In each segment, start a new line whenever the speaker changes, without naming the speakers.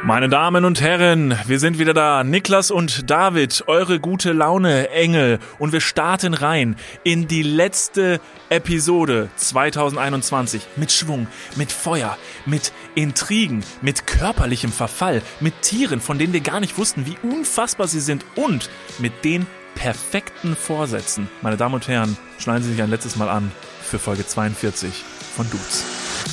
Meine Damen und Herren, wir sind wieder da. Niklas und David, eure gute Laune Engel. Und wir starten rein in die letzte Episode 2021. Mit Schwung, mit Feuer, mit Intrigen, mit körperlichem Verfall, mit Tieren, von denen wir gar nicht wussten, wie unfassbar sie sind. Und mit den perfekten Vorsätzen. Meine Damen und Herren, schneiden Sie sich ein letztes Mal an für Folge 42 von Dudes.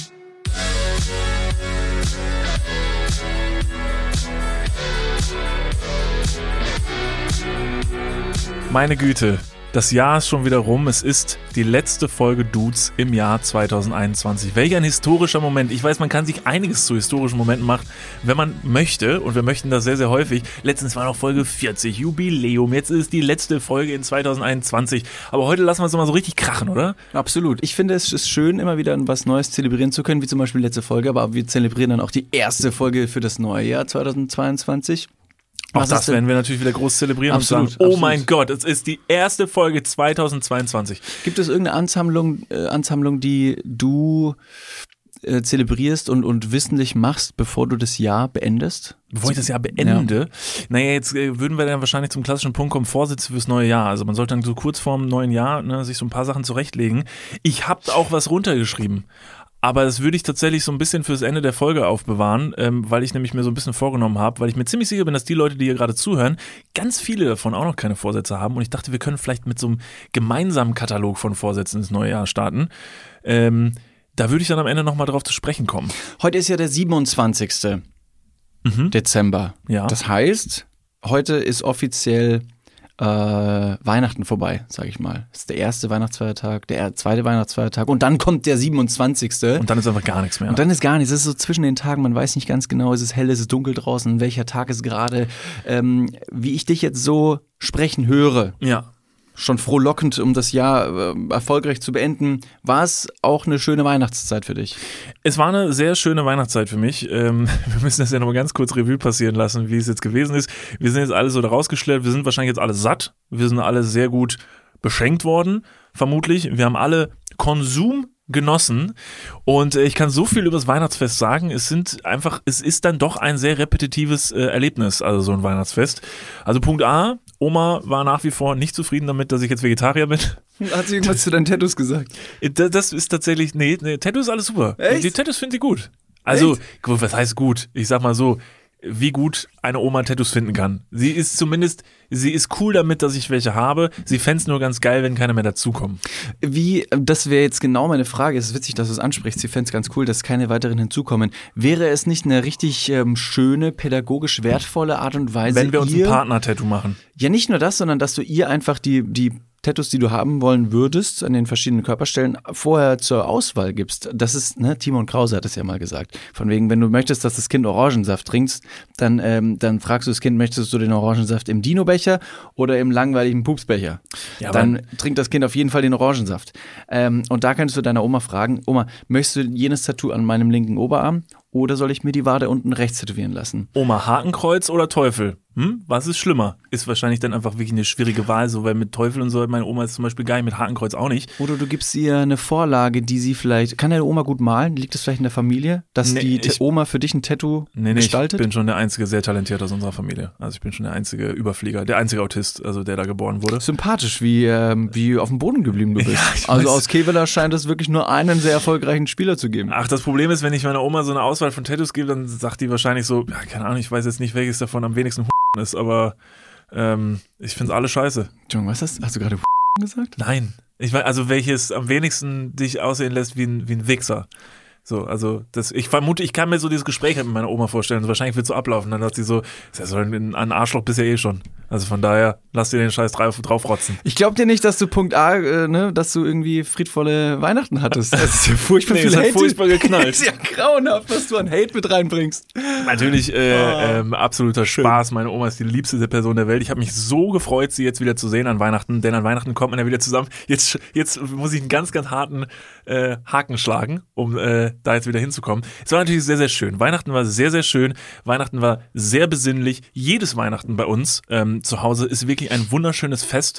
Meine Güte, das Jahr ist schon wieder rum. Es ist die letzte Folge Dudes im Jahr 2021. Welch ein historischer Moment. Ich weiß, man kann sich einiges zu historischen Momenten machen, wenn man möchte. Und wir möchten das sehr, sehr häufig. Letztens war noch Folge 40, Jubiläum. Jetzt ist die letzte Folge in 2021. Aber heute lassen wir es mal so richtig krachen, oder?
Absolut. Ich finde, es ist schön, immer wieder was Neues zelebrieren zu können, wie zum Beispiel letzte Folge. Aber wir zelebrieren dann auch die erste Folge für das neue Jahr 2022.
Auch das werden wir natürlich wieder groß zelebrieren und sagen, oh mein Gott, es ist die erste Folge 2022.
Gibt es irgendeine Ansammlung, die du zelebrierst und wissentlich machst, bevor du das Jahr beendest?
Bevor ich das Jahr beende? Ja. Naja, jetzt würden wir dann wahrscheinlich zum klassischen Punkt kommen, Vorsätze fürs neue Jahr. Also man sollte dann so kurz vorm neuen Jahr sich so ein paar Sachen zurechtlegen. Ich habe auch was runtergeschrieben. Aber das würde ich tatsächlich so ein bisschen fürs Ende der Folge aufbewahren, weil ich nämlich mir so ein bisschen vorgenommen habe, weil ich mir ziemlich sicher bin, dass die Leute, die hier gerade zuhören, ganz viele davon auch noch keine Vorsätze haben. Und ich dachte, wir können vielleicht mit so einem gemeinsamen Katalog von Vorsätzen ins neue Jahr starten. Da würde ich dann am Ende nochmal drauf zu sprechen kommen.
Heute ist ja der 27. Dezember.
Ja.
Das heißt, heute ist offiziell Weihnachten vorbei, sag ich mal. Das ist der erste Weihnachtsfeiertag, der zweite Weihnachtsfeiertag und dann kommt der 27.
Und dann ist einfach gar nichts mehr.
Und dann ist gar nichts. Es ist so zwischen den Tagen, man weiß nicht ganz genau, ist es hell, ist es dunkel draußen, welcher Tag ist gerade. Wie ich dich jetzt so sprechen höre,
ja,
schon frohlockend, um das Jahr erfolgreich zu beenden, war es auch eine schöne Weihnachtszeit für dich?
Es war eine sehr schöne Weihnachtszeit für mich. Wir müssen das ja nochmal ganz kurz Revue passieren lassen, wie es jetzt gewesen ist. Wir sind jetzt alle so da rausgeschlellt, wir sind wahrscheinlich jetzt alle satt. Wir sind alle sehr gut beschenkt worden, vermutlich. Wir haben alle Konsum genossen und ich kann so viel über das Weihnachtsfest sagen, es ist dann doch ein sehr repetitives Erlebnis, also so ein Weihnachtsfest. Also Punkt A, Oma war nach wie vor nicht zufrieden damit, dass ich jetzt Vegetarier bin.
Hat sie irgendwas zu deinen Tattoos gesagt?
Das ist tatsächlich, nee, Tattoos ist alles super.
Echt?
Die Tattoos finde ich gut. Also,
Echt?
was heißt gut? Ich sag mal so, wie gut eine Oma Tattoos finden kann. Sie ist cool damit, dass ich welche habe. Sie fänd's nur ganz geil, wenn keiner mehr dazukommt.
Das wäre jetzt genau meine Frage. Es ist witzig, dass du es ansprichst. Sie fänd's ganz cool, dass keine weiteren hinzukommen. Wäre es nicht eine richtig schöne, pädagogisch wertvolle Art und Weise,
wenn wir uns ein Partner-Tattoo machen?
Ja, nicht nur das, sondern dass du ihr einfach die Tattoos, die du haben wollen würdest, an den verschiedenen Körperstellen vorher zur Auswahl gibst. Das ist, Timon Krause hat es ja mal gesagt. Von wegen, wenn du möchtest, dass das Kind Orangensaft trinkt, dann fragst du das Kind, möchtest du den Orangensaft im Dino-Becher oder im langweiligen Pupsbecher? Ja, dann trinkt das Kind auf jeden Fall den Orangensaft. Und da könntest du deiner Oma fragen, Oma, möchtest du jenes Tattoo an meinem linken Oberarm oder soll ich mir die Wade unten rechts tätowieren lassen?
Oma, Hakenkreuz oder Teufel? Was ist schlimmer? Ist wahrscheinlich dann einfach wirklich eine schwierige Wahl, so, weil mit Teufel und so, meine Oma ist zum Beispiel geil, mit Hakenkreuz auch nicht.
Oder du gibst ihr eine Vorlage, die sie vielleicht, kann deine Oma gut malen? Liegt das vielleicht in der Familie, dass Oma für dich ein Tattoo gestaltet?
Ich bin schon der einzige sehr talentiert aus unserer Familie. Also ich bin schon der einzige Überflieger, der einzige Autist, also der da geboren wurde.
Sympathisch, wie auf dem Boden geblieben du bist. Ja, also aus Kevela scheint es wirklich nur einen sehr erfolgreichen Spieler zu geben.
Ach, das Problem ist, wenn ich meiner Oma so eine Auswahl von Tattoos gebe, dann sagt die wahrscheinlich so, ja, keine Ahnung, ich weiß jetzt nicht, welches davon am wenigsten ist, aber ich finde es alle scheiße.
Entschuldigung, was hast du gerade gesagt?
Nein, ich weiß, also welches am wenigsten dich aussehen lässt wie ein Wichser. So, also ich vermute, ich kann mir so dieses Gespräch mit meiner Oma vorstellen. Also wahrscheinlich wird es so ablaufen. Dann sagt sie so, ein Arschloch bist ja eh schon. Also von daher, lass dir den Scheiß draufrotzen.
Ich glaub dir nicht, dass du Punkt A, dass du irgendwie friedvolle Weihnachten hattest. Das ist ja furchtbar viel Hate.
Furchtbar geknallt.
Das ist ja grauenhaft, was du an Hate mit reinbringst.
Natürlich absoluter Spaß. Meine Oma ist die liebste Person der Welt. Ich habe mich so gefreut, sie jetzt wieder zu sehen an Weihnachten. Denn an Weihnachten kommt man ja wieder zusammen. Jetzt muss ich einen ganz, ganz harten Haken schlagen, um da jetzt wieder hinzukommen. Es war natürlich sehr, sehr schön. Weihnachten war sehr, sehr schön. Weihnachten war sehr besinnlich. Jedes Weihnachten bei uns zu Hause ist wirklich ein wunderschönes Fest.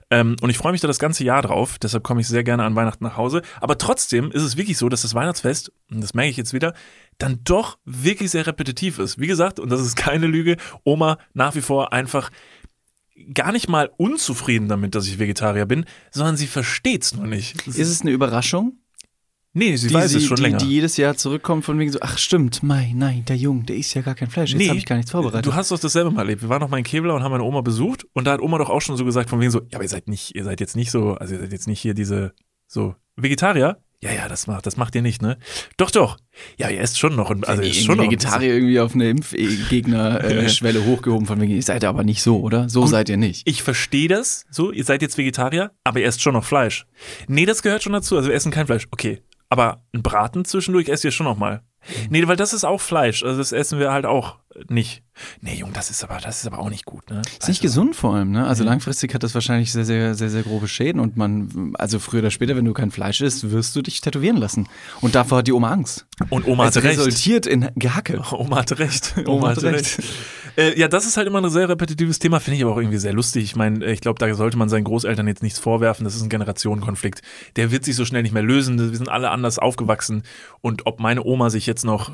Und ich freue mich da das ganze Jahr drauf, deshalb komme ich sehr gerne an Weihnachten nach Hause. Aber trotzdem ist es wirklich so, dass das Weihnachtsfest, und das merke ich jetzt wieder, dann doch wirklich sehr repetitiv ist. Wie gesagt, und das ist keine Lüge, Oma nach wie vor einfach gar nicht mal unzufrieden damit, dass ich Vegetarier bin, sondern sie versteht's nur nicht.
Ist es eine Überraschung?
Nee, sie weiß es schon länger.
Die jedes Jahr zurückkommt von wegen so, ach stimmt, nein, der Junge, der isst ja gar kein Fleisch, jetzt habe ich gar nichts vorbereitet.
Du hast doch dasselbe mal erlebt. Wir waren noch mal in Kevlar und haben meine Oma besucht und da hat Oma doch auch schon so gesagt von wegen so, ja, aber ihr seid jetzt nicht so, also ihr seid jetzt nicht hier diese, so, Vegetarier? Ja, das macht ihr nicht, ne? Doch. Ja, ihr esst schon noch. Also
ja,
ist schon noch
Vegetarier irgendwie auf eine Impfgegner-Schwelle hochgehoben von wegen, ihr seid aber nicht so, oder? So gut, seid ihr nicht.
Ich verstehe das, so, ihr seid jetzt Vegetarier, aber ihr esst schon noch Fleisch. Nee, das gehört schon dazu, also wir essen kein Fleisch. Okay, aber ein Braten zwischendurch esst ihr schon noch mal. Nee, weil das ist auch Fleisch, also das essen wir halt auch nicht. Nee, Junge, das ist aber auch nicht gut, ne?
Ist nicht gesund vor allem, ne? Also langfristig hat das wahrscheinlich sehr, sehr, sehr, sehr grobe Schäden und also früher oder später, wenn du kein Fleisch isst, wirst du dich tätowieren lassen. Und davor hat die Oma Angst.
Und Oma hatte recht.
Resultiert in Gehacke.
Oma hatte recht. Oma hatte recht. Ja, das ist halt immer ein sehr repetitives Thema, finde ich aber auch irgendwie sehr lustig. Ich meine, ich glaube, da sollte man seinen Großeltern jetzt nichts vorwerfen. Das ist ein Generationenkonflikt. Der wird sich so schnell nicht mehr lösen. Wir sind alle anders aufgewachsen. Und ob meine Oma jetzt noch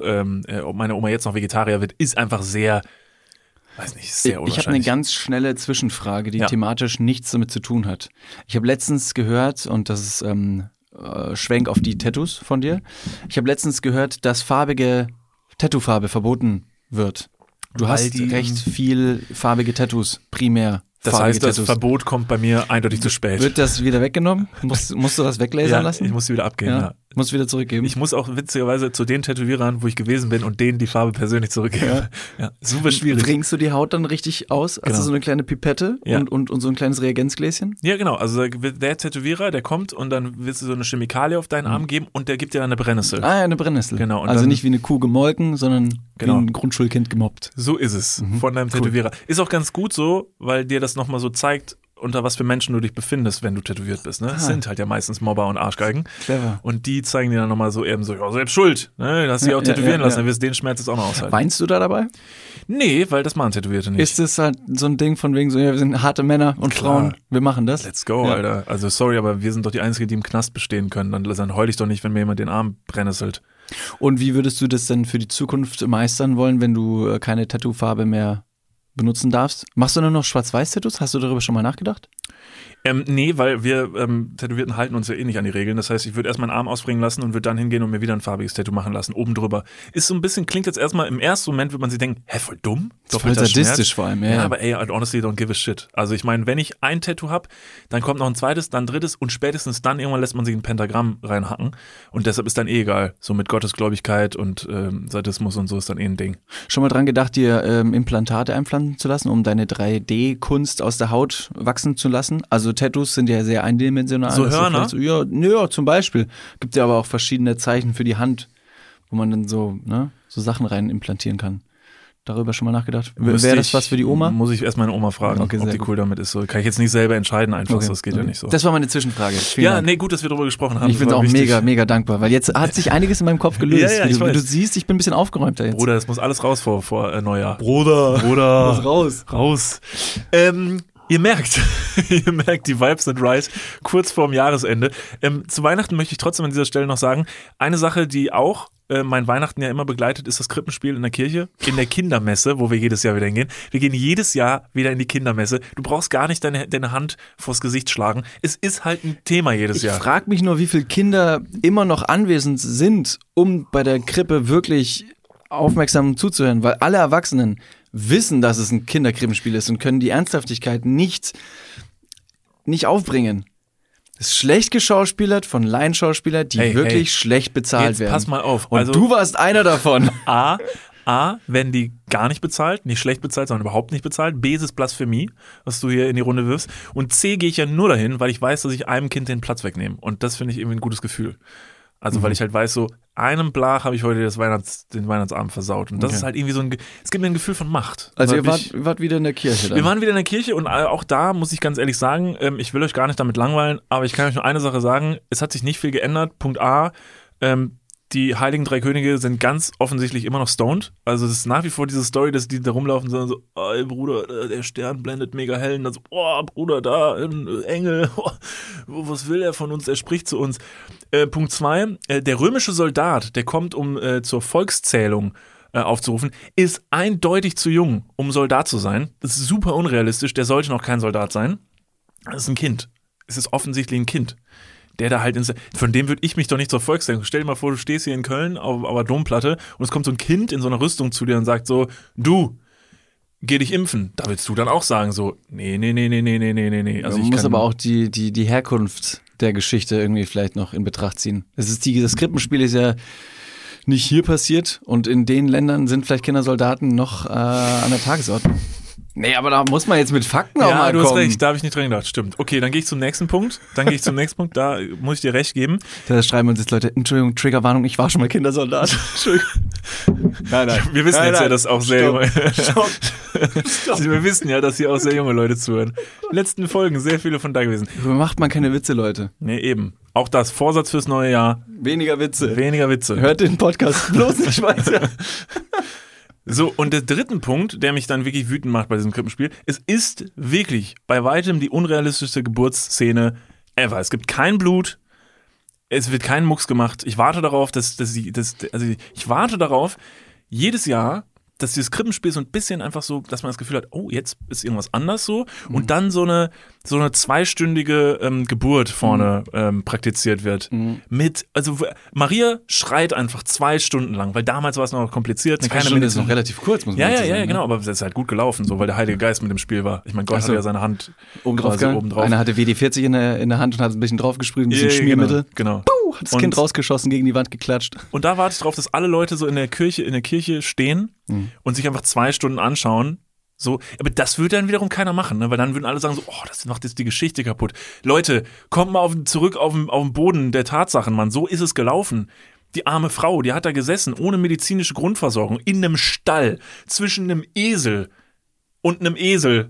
Vegetarier wird, ist einfach sehr, weiß nicht, sehr unwahrscheinlich.
Ich habe eine ganz schnelle Zwischenfrage, die thematisch nichts damit zu tun hat. Ich habe letztens gehört, und das ist Schwenk auf die Tattoos von dir. Ich habe letztens gehört, dass farbige Tattoofarbe verboten wird. Du hast recht viel farbige Tattoos, primär.
Das heißt, das Verbot kommt bei mir eindeutig zu spät.
Wird das wieder weggenommen? Musst du das weglasern lassen?
Ich muss sie wieder abgeben, ja.
Musst wieder zurückgeben?
Ich muss auch witzigerweise zu den Tätowierern, wo ich gewesen bin und denen die Farbe persönlich zurückgeben. Ja, super schwierig.
Bringst du die Haut dann richtig aus? Genau. Hast du so eine kleine Pipette und so ein kleines Reagenzgläschen?
Ja, genau. Also der Tätowierer, der kommt und dann willst du so eine Chemikalie auf deinen Arm geben und der gibt dir dann eine Brennnessel.
Ah ja, eine Brennnessel.
Genau. Und
also dann, nicht wie eine Kuh gemolken, sondern wie ein Grundschulkind gemobbt.
So ist es, von deinem Tätowierer. Ist auch ganz gut so, weil dir das nochmal so zeigt, unter was für Menschen du dich befindest, wenn du tätowiert bist. Ne? Das sind halt ja meistens Mobber und Arschgeigen.
Clever.
Und die zeigen dir dann nochmal so eben so, ja, selbst schuld. Ne? Du hast dich auch tätowieren lassen, dann wirst du den Schmerz jetzt auch noch aushalten.
Weinst du da dabei?
Nee, weil das machen Tätowierte nicht.
Ist das halt so ein Ding von wegen so, ja, wir sind harte Männer und Frauen, wir machen das?
Let's go, Alter. Also sorry, aber wir sind doch die Einzigen, die im Knast bestehen können. Dann heul ich doch nicht, wenn mir jemand den Arm brennnesselt.
Und wie würdest du das denn für die Zukunft meistern wollen, wenn du keine Tattoofarbe mehr benutzen darfst? Machst du nur noch Schwarz-Weiß-Tattoos? Hast du darüber schon mal nachgedacht?
Nee, weil wir Tätowierten halten uns ja eh nicht an die Regeln. Das heißt, ich würde erst meinen Arm ausbringen lassen und würde dann hingehen und mir wieder ein farbiges Tattoo machen lassen, oben drüber. Ist so ein bisschen, klingt jetzt erstmal, im ersten Moment würde man sich denken, voll dumm.
Voll sadistisch vor allem,
ja. Aber ey, honestly, don't give a shit. Also ich meine, wenn ich ein Tattoo habe, dann kommt noch ein zweites, dann ein drittes und spätestens dann irgendwann lässt man sich ein Pentagramm reinhacken. Und deshalb ist dann eh egal. So mit Gottesgläubigkeit und Sadismus und so ist dann eh ein Ding.
Schon mal dran gedacht, dir Implantate einpflanzen zu lassen, um deine 3D-Kunst aus der Haut wachsen zu lassen? Also Tattoos sind ja sehr eindimensional.
So Hörner?
Ja, zum Beispiel. Gibt ja aber auch verschiedene Zeichen für die Hand, wo man dann so Sachen rein implantieren kann. Darüber schon mal nachgedacht? Wäre das was für die Oma?
Muss ich erst meine Oma fragen,
ob
die cool damit ist. So, kann ich jetzt nicht selber entscheiden einfach, das geht ja nicht so.
Das war meine Zwischenfrage.
Nee, gut, dass wir darüber gesprochen haben.
Ich bin auch mega, mega dankbar, weil jetzt hat sich einiges in meinem Kopf gelöst.
Ja,
wie du siehst, ich bin ein bisschen aufgeräumter jetzt.
Bruder, das muss alles raus vor Neujahr.
Bruder. Muss
raus. Ihr merkt, die Vibes sind right, kurz vorm Jahresende. Zu Weihnachten möchte ich trotzdem an dieser Stelle noch sagen, eine Sache, die auch mein Weihnachten ja immer begleitet, ist das Krippenspiel in der Kirche, in der Kindermesse, wo wir jedes Jahr wieder hingehen. Wir gehen jedes Jahr wieder in die Kindermesse. Du brauchst gar nicht deine Hand vors Gesicht schlagen. Es ist halt ein Thema jedes Jahr.
Ich frage mich nur, wie viele Kinder immer noch anwesend sind, um bei der Krippe wirklich aufmerksam zuzuhören, weil alle Erwachsenen wissen, dass es ein Kinderkrippenspiel ist und können die Ernsthaftigkeit nicht aufbringen. Es ist schlecht geschauspielert von Laienschauspielern, die wirklich schlecht bezahlt werden.
Pass mal auf.
Und du warst einer davon.
A, werden die gar nicht bezahlt, nicht schlecht bezahlt, sondern überhaupt nicht bezahlt. B, ist es Blasphemie, was du hier in die Runde wirfst. Und C, gehe ich ja nur dahin, weil ich weiß, dass ich einem Kind den Platz wegnehme. Und das finde ich irgendwie ein gutes Gefühl. Also, weil ich halt weiß, so einem Blach habe ich heute den Weihnachtsabend versaut. Und das ist halt irgendwie so es gibt mir ein Gefühl von Macht.
Also ihr wart wieder in der Kirche dann?
Wir waren wieder in der Kirche und auch da muss ich ganz ehrlich sagen, ich will euch gar nicht damit langweilen, aber ich kann euch nur eine Sache sagen, es hat sich nicht viel geändert. Punkt A, Die Heiligen Drei Könige sind ganz offensichtlich immer noch stoned. Also es ist nach wie vor diese Story, dass die da rumlaufen und sagen so, ey Bruder, der Stern blendet mega hell. Und dann so, oh Bruder, da, ein Engel, was will er von uns? Er spricht zu uns. Punkt 2, der römische Soldat, der kommt, um zur Volkszählung aufzurufen, ist eindeutig zu jung, um Soldat zu sein. Das ist super unrealistisch, der sollte noch kein Soldat sein. Das ist ein Kind. Es ist offensichtlich ein Kind. Der da halt, von dem würde ich mich doch nicht zur Volkszählung. Stell dir mal vor, du stehst hier in Köln auf der Domplatte und es kommt so ein Kind in so einer Rüstung zu dir und sagt so, du, geh dich impfen. Da willst du dann auch sagen so, nee. Also
man muss aber auch die Herkunft der Geschichte irgendwie vielleicht noch in Betracht ziehen. Das Krippenspiel ist ja nicht hier passiert und in den Ländern sind vielleicht Kindersoldaten noch an der Tagesordnung. Nee, aber da muss man jetzt mit Fakten auch mal kommen. Ja,
du hast recht, da habe ich nicht dran gedacht, stimmt. Okay, dann gehe ich zum nächsten Punkt. Da muss ich dir recht geben.
Da schreiben uns jetzt Leute, Entschuldigung, Triggerwarnung, ich war schon mal Kindersoldat. Entschuldigung. Nein.
Wir wissen ja, dass auch sehr junge... Stopp. Wir wissen ja, dass hier auch sehr junge Leute zuhören. Letzten Folgen, sehr viele von da gewesen.
Macht man keine Witze, Leute.
Nee, eben. Auch das, Vorsatz fürs neue Jahr.
Weniger Witze.
Hört
den Podcast bloß nicht weiter.
So, und der dritte Punkt, der mich dann wirklich wütend macht bei diesem Krippenspiel, es ist wirklich bei weitem die unrealistischste Geburtsszene ever. Es gibt kein Blut, es wird kein Mucks gemacht. Ich warte darauf, ich warte darauf, jedes Jahr, dass dieses Krippenspiel so ein bisschen einfach so, dass man das Gefühl hat, oh, jetzt ist irgendwas anders so und dann so eine zweistündige Geburt vorne praktiziert wird. Also Maria schreit einfach 2 Stunden lang, weil damals war es noch kompliziert.
2 Stunden ist noch relativ kurz, muss man sagen.
Ja, genau, aber es ist halt gut gelaufen, so, weil der Heilige Geist mit dem Spiel war. Ich meine, Gott hatte ja seine Hand
oben drauf. Einer hatte WD-40 in der Hand und hat ein bisschen drauf gesprüht, ein bisschen Schmiermittel.
Genau.
Puh, hat das Kind rausgeschossen, gegen die Wand geklatscht.
Und da warte ich drauf, dass alle Leute so in der Kirche stehen und sich einfach 2 Stunden anschauen. So, aber das würde dann wiederum keiner machen, ne? Weil dann würden alle sagen so, oh, das macht jetzt die Geschichte kaputt. Leute, kommt mal zurück auf den Boden der Tatsachen, Mann. So ist es gelaufen. Die arme Frau, die hat da gesessen, ohne medizinische Grundversorgung, in einem Stall, zwischen einem Esel und einem Esel.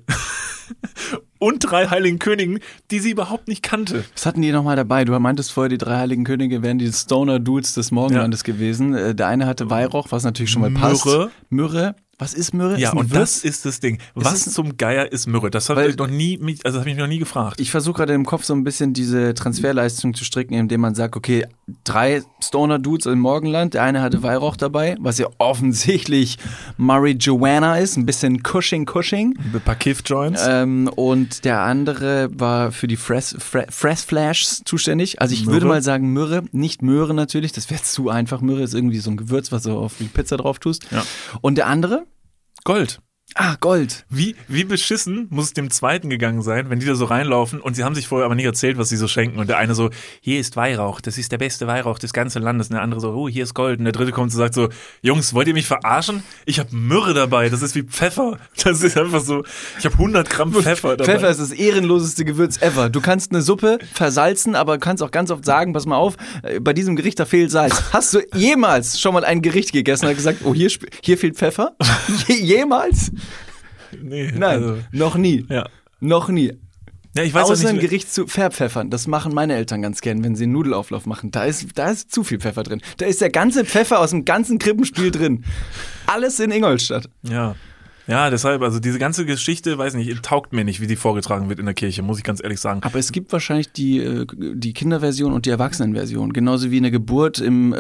Und 3 Heiligen Königen, die sie überhaupt nicht kannte.
Was hatten die nochmal dabei? Du meintest vorher, die 3 Heiligen Könige wären die Stoner-Dudes des Morgenlandes gewesen. Der eine hatte Weihrauch, was natürlich schon mal passt. Myrrhe. Was ist Myrrhe?
Ja, und das ist das Ding. Was zum Geier ist Myrrhe? Das habe ich mich noch nie gefragt.
Ich versuche gerade im Kopf so ein bisschen diese Transferleistung zu stricken, indem man sagt, okay, 3 Stoner-Dudes im Morgenland, der eine hatte Weihrauch dabei, was ja offensichtlich Marijuana ist, ein bisschen Cushing.
Ein paar Kiff-Joints.
Und der andere war für die Fresh Flashs zuständig. Also ich würde mal sagen Myrrhe, nicht Möhre natürlich, das wäre zu einfach. Myrrhe ist irgendwie so ein Gewürz, was du auf die Pizza drauf tust. Ja. Und der andere?
Gold.
Ah, Gold.
Wie beschissen muss es dem Zweiten gegangen sein, wenn die da so reinlaufen und sie haben sich vorher aber nicht erzählt, was sie so schenken. Und der eine so, hier ist Weihrauch, das ist der beste Weihrauch des ganzen Landes. Und der andere so, oh, hier ist Gold. Und der dritte kommt und sagt so, Jungs, wollt ihr mich verarschen? Ich habe Myrrhe dabei, das ist wie Pfeffer. Das ist einfach so, ich habe 100 Gramm Pfeffer dabei.
Pfeffer ist das ehrenloseste Gewürz ever. Du kannst eine Suppe versalzen, aber kannst auch ganz oft sagen, pass mal auf, bei diesem Gericht, da fehlt Salz. Hast du jemals schon mal ein Gericht gegessen und hast gesagt, oh, hier fehlt Pfeffer? Jemals?
Nee,
nein, also, noch nie.
Ja.
Noch nie.
Ja, ich weiß
Außer
nicht,
ein Gericht zu verpfeffern. Das machen meine Eltern ganz gern, wenn sie einen Nudelauflauf machen. Da ist zu viel Pfeffer drin. Da ist der ganze Pfeffer aus dem ganzen Krippenspiel drin. Alles in Ingolstadt.
Ja. Ja, deshalb, also diese ganze Geschichte, weiß nicht, taugt mir nicht, wie die vorgetragen wird in der Kirche, muss ich ganz ehrlich sagen.
Aber es gibt wahrscheinlich die Kinderversion und die Erwachsenenversion. Genauso wie eine Geburt im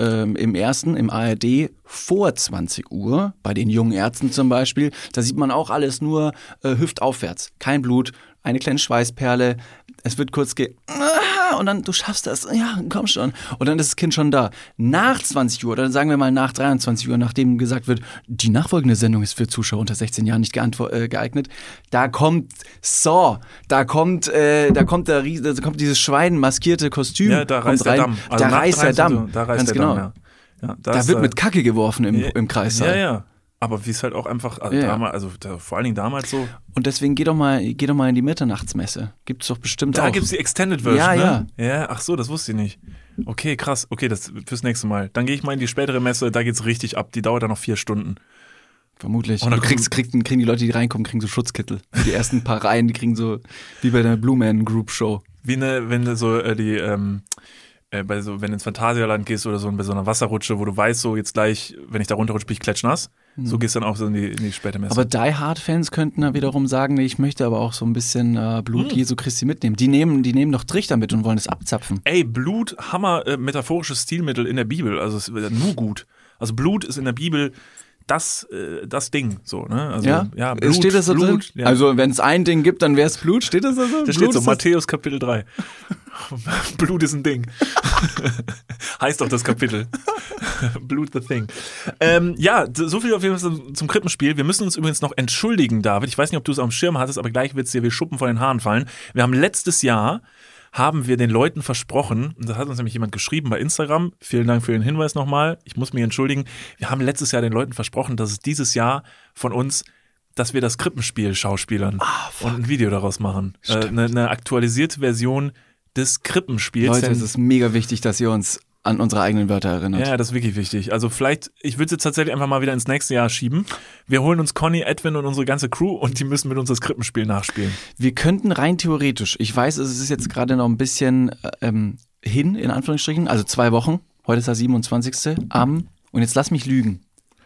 ARD vor 20 Uhr, bei den jungen Ärzten zum Beispiel. Da sieht man auch alles nur hüftaufwärts. Kein Blut, eine kleine Schweißperle. Es wird kurz und dann, du schaffst das, ja, komm schon. Und dann ist das Kind schon da. Nach 20 Uhr, oder sagen wir mal nach 23 Uhr, nachdem gesagt wird, die nachfolgende Sendung ist für Zuschauer unter 16 Jahren nicht geeignet, da kommt Saw, da kommt dieses schweinmaskierte Kostüm.
Ja, da reißt der Damm.
Also da reißt der Damm.
Da reißt der
genau.
Damm, ja.
Da wird mit Kacke geworfen im Kreissaal.
Ja. Aber wie es halt auch einfach, vor allen Dingen damals so.
Und deswegen geh doch mal in die Mitternachtsmesse. Gibt's doch bestimmt auch.
Da gibt's die Extended Version,
ja,
ne? Ja, ach so, das wusste ich nicht. Okay, krass. Okay, das fürs nächste Mal. Dann gehe ich mal in die spätere Messe, da geht's richtig ab. Die dauert dann noch 4 Stunden.
Vermutlich. Und dann kriegen die Leute, die reinkommen, kriegen so Schutzkittel. Die ersten paar Reihen, die kriegen so, wie bei der Blue Man Group Show.
Wenn so wenn du ins Phantasialand gehst oder so, bei so einer Wasserrutsche, wo du weißt, so jetzt gleich, wenn ich da runterrutsche, bin ich klatschnass. So gehst du dann auch so in die späte Messe.
Aber Die Hard-Fans könnten da wiederum sagen, nee, ich möchte aber auch so ein bisschen Blut Jesu Christi mitnehmen. Die nehmen doch Trichter mit und wollen es abzapfen.
Ey, Blut, Hammer, metaphorisches Stilmittel in der Bibel. Also es ist nur gut. Also Blut ist in der Bibel das Ding. So, ne? Also,
ja?
Blut,
steht das so
Blut,
drin?
Ja.
Also wenn es ein Ding gibt, dann wäre es Blut. Steht das da so?
Da steht so, Matthäus Kapitel 3. Blut ist ein Ding. Heißt doch das Kapitel. Blut the thing. So viel auf jeden Fall zum Krippenspiel. Wir müssen uns übrigens noch entschuldigen, David. Ich weiß nicht, ob du es auf dem Schirm hattest, aber gleich wird es dir wie Schuppen von den Haaren fallen. Wir haben letztes Jahr den Leuten versprochen, und das hat uns nämlich jemand geschrieben bei Instagram, vielen Dank für den Hinweis nochmal, ich muss mich entschuldigen, wir haben letztes Jahr den Leuten versprochen, dass es dieses Jahr von uns, dass wir das Krippenspiel schauspielern und ein Video daraus machen. Eine aktualisierte Version des Krippenspiels.
Leute, es ist mega wichtig, dass ihr uns an unsere eigenen Wörter erinnert.
Ja, das ist wirklich wichtig. Also vielleicht, ich würde es jetzt tatsächlich einfach mal wieder ins nächste Jahr schieben. Wir holen uns Conny, Edwin und unsere ganze Crew und die müssen mit uns das Krippenspiel nachspielen.
Wir könnten rein theoretisch, ich weiß, es ist jetzt gerade noch ein bisschen hin, in Anführungsstrichen, also 2 Wochen, heute ist der 27. und jetzt lass mich lügen.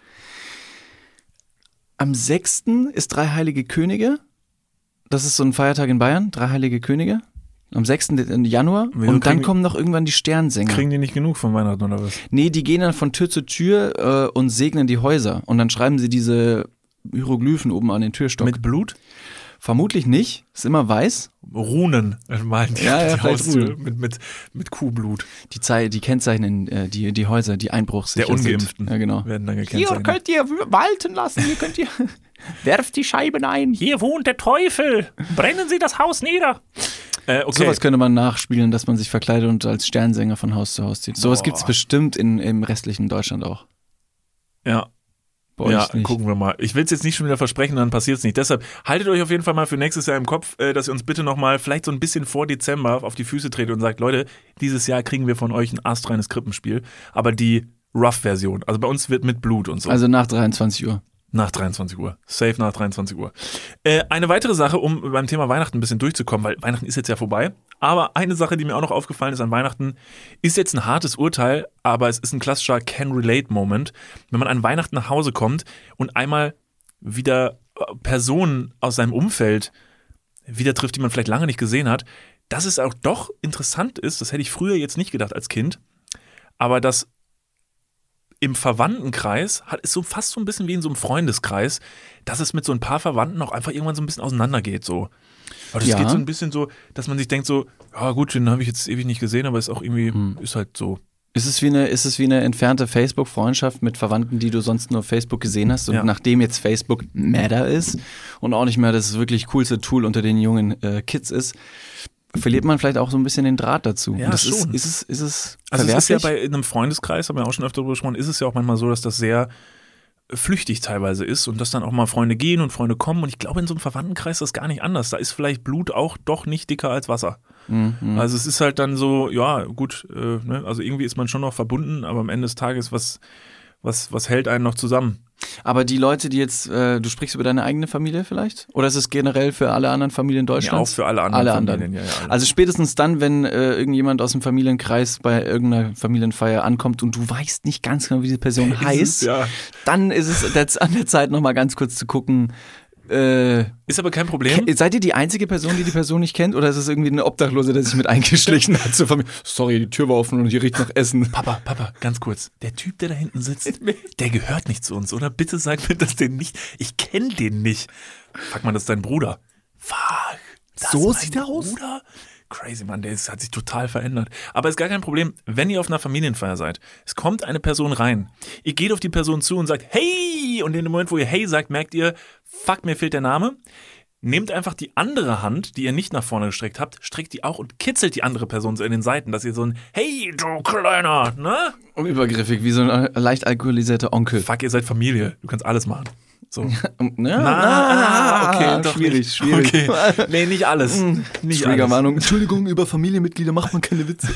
Am 6. ist 3 Heilige Könige. Das ist so ein Feiertag in Bayern, 3 Heilige Könige. Am 6. Januar. Und dann kommen noch irgendwann die Sternsänger.
Kriegen die nicht genug von Weihnachten oder was?
Nee, die gehen dann von Tür zu Tür und segnen die Häuser. Und dann schreiben sie diese Hieroglyphen oben an den Türstock.
Mit Blut?
Vermutlich nicht. Ist immer weiß.
Runen malen die,
ja,
die Haustür mit Kuhblut.
Die kennzeichnen die Häuser, die einbruchsicher
sind. Der Ungeimpften
ja, genau.
werden dann gekennzeichnet.
Hier könnt ihr walten lassen, hier könnt ihr werft die Scheiben ein.
Hier wohnt der Teufel. Brennen Sie das Haus nieder. Okay.
Sowas könnte man nachspielen, dass man sich verkleidet und als Sternsänger von Haus zu Haus zieht. Sowas gibt es bestimmt im restlichen Deutschland auch.
Ja. Gucken wir mal. Ich will es jetzt nicht schon wieder versprechen, dann passiert es nicht. Deshalb haltet euch auf jeden Fall mal für nächstes Jahr im Kopf, dass ihr uns bitte nochmal vielleicht so ein bisschen vor Dezember auf die Füße tretet und sagt, Leute, dieses Jahr kriegen wir von euch ein astreines Krippenspiel, aber die Rough-Version. Also bei uns wird mit Blut und so.
Also nach 23 Uhr.
Nach 23 Uhr. Safe nach 23 Uhr. Eine weitere Sache, um beim Thema Weihnachten ein bisschen durchzukommen, weil Weihnachten ist jetzt ja vorbei. Aber eine Sache, die mir auch noch aufgefallen ist an Weihnachten, ist jetzt ein hartes Urteil, aber es ist ein klassischer Can-Relate-Moment. Wenn man an Weihnachten nach Hause kommt und einmal wieder Personen aus seinem Umfeld wieder trifft, die man vielleicht lange nicht gesehen hat, dass es auch doch interessant ist, das hätte ich früher jetzt nicht gedacht als Kind, aber das im Verwandtenkreis ist so fast so ein bisschen wie in so einem Freundeskreis, dass es mit so ein paar Verwandten auch einfach irgendwann so ein bisschen auseinandergeht. So. Aber das geht so ein bisschen so, dass man sich denkt so, ja gut, den habe ich jetzt ewig nicht gesehen, aber ist auch irgendwie, ist halt so. Ist es
wie eine entfernte Facebook-Freundschaft mit Verwandten, die du sonst nur auf Facebook gesehen hast und nachdem jetzt Facebook Meta ist und auch nicht mehr das wirklich coolste Tool unter den jungen Kids ist, verliert man vielleicht auch so ein bisschen den Draht dazu.
Ja, das schon.
Ist es
also es ist ja bei einem Freundeskreis, haben wir auch schon öfter darüber gesprochen, ist es ja auch manchmal so, dass das sehr flüchtig teilweise ist und dass dann auch mal Freunde gehen und Freunde kommen und ich glaube, in so einem Verwandtenkreis ist das gar nicht anders. Da ist vielleicht Blut auch doch nicht dicker als Wasser. Mhm. Also es ist halt dann so, ja gut, ne? Also irgendwie ist man schon noch verbunden, aber am Ende des Tages, was hält einen noch zusammen?
Aber die Leute, die jetzt, du sprichst über deine eigene Familie vielleicht? Oder ist es generell für alle anderen Familien Deutschlands?
Ja, auch für alle anderen Familien. Ja, alle.
Also spätestens dann, wenn irgendjemand aus dem Familienkreis bei irgendeiner Familienfeier ankommt und du weißt nicht ganz genau, wie die Person heißt, dann ist es jetzt an der Zeit, nochmal ganz kurz zu gucken.
Ist aber kein Problem.
Seid ihr die einzige Person, die die Person nicht kennt? Oder ist es irgendwie eine Obdachlose, der sich mit eingeschlichen hat zur Familie? Sorry, die Tür war offen und hier riecht nach Essen.
Papa, ganz kurz. Der Typ, der da hinten sitzt, der gehört nicht zu uns, oder? Bitte sag mir das den nicht. Ich kenne den nicht. Fuck man, das ist dein Bruder. Fuck.
So sieht er aus?
Bruder? Crazy, Mann, hat sich total verändert. Aber ist gar kein Problem, wenn ihr auf einer Familienfeier seid. Es kommt eine Person rein. Ihr geht auf die Person zu und sagt, hey! Und in dem Moment, wo ihr hey sagt, merkt ihr, fuck, mir fehlt der Name. Nehmt einfach die andere Hand, die ihr nicht nach vorne gestreckt habt, streckt die auch und kitzelt die andere Person so in den Seiten, dass ihr so ein hey, du Kleiner, ne?
Übergriffig, wie so ein leicht alkoholisierter Onkel.
Fuck, ihr seid Familie, du kannst alles machen. So.
Okay, schwierig.
Okay. Nee, nicht alles.
Triggerwarnung. Entschuldigung, über Familienmitglieder macht man keine Witze.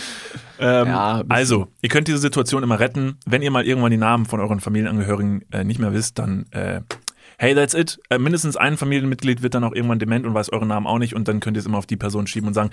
Also, ihr könnt diese Situation immer retten. Wenn ihr mal irgendwann die Namen von euren Familienangehörigen nicht mehr wisst, dann hey, that's it. Mindestens ein Familienmitglied wird dann auch irgendwann dement und weiß euren Namen auch nicht und dann könnt ihr es immer auf die Person schieben und sagen,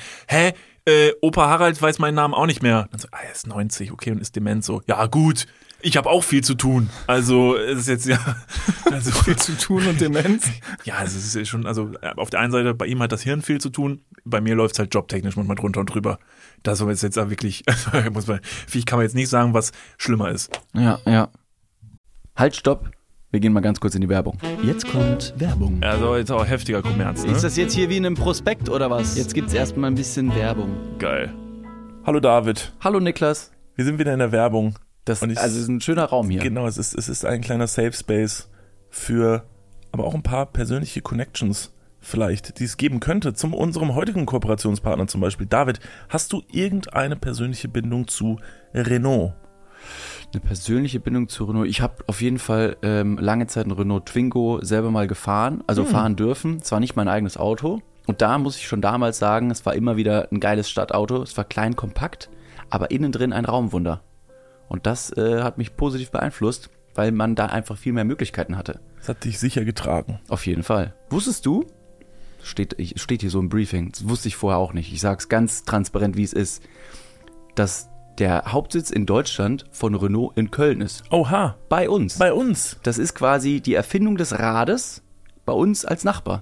Opa Harald weiß meinen Namen auch nicht mehr. Dann so, er ist 90, okay, und ist dement so. Ja, gut. Ich habe auch viel zu tun. Also, es ist jetzt ja. Also,
viel zu tun und Demenz.
Ja, es ist ja schon, also auf der einen Seite, bei ihm hat das Hirn viel zu tun, bei mir läuft es halt jobtechnisch manchmal drunter und drüber. Das ist jetzt da wirklich, ich kann man jetzt nicht sagen, was schlimmer ist.
Ja. Halt, stopp. Wir gehen mal ganz kurz in die Werbung. Jetzt kommt Werbung.
Also jetzt auch heftiger Kommerz, ne?
Ist das jetzt hier wie in einem Prospekt oder was? Jetzt gibt's erstmal ein bisschen Werbung.
Geil. Hallo David.
Hallo Niklas.
Wir sind wieder in der Werbung.
Also es ist ein schöner Raum hier.
Genau, es ist ein kleiner Safe Space für aber auch ein paar persönliche Connections vielleicht, die es geben könnte zu unserem heutigen Kooperationspartner zum Beispiel. David, hast du irgendeine persönliche Bindung zu Renault?
Eine persönliche Bindung zu Renault. Ich habe auf jeden Fall lange Zeit einen Renault Twingo selber mal gefahren, also fahren dürfen. Es war nicht mein eigenes Auto. Und da muss ich schon damals sagen, es war immer wieder ein geiles Stadtauto. Es war klein, kompakt, aber innen drin ein Raumwunder. Und das hat mich positiv beeinflusst, weil man da einfach viel mehr Möglichkeiten hatte.
Das hat dich sicher getragen.
Auf jeden Fall. Wusstest du, steht hier so im Briefing, das wusste ich vorher auch nicht, ich sage es ganz transparent, wie es ist, dass der Hauptsitz in Deutschland von Renault in Köln ist.
Oha.
Bei uns.
Bei uns.
Das ist quasi die Erfindung des Rades bei uns als Nachbar.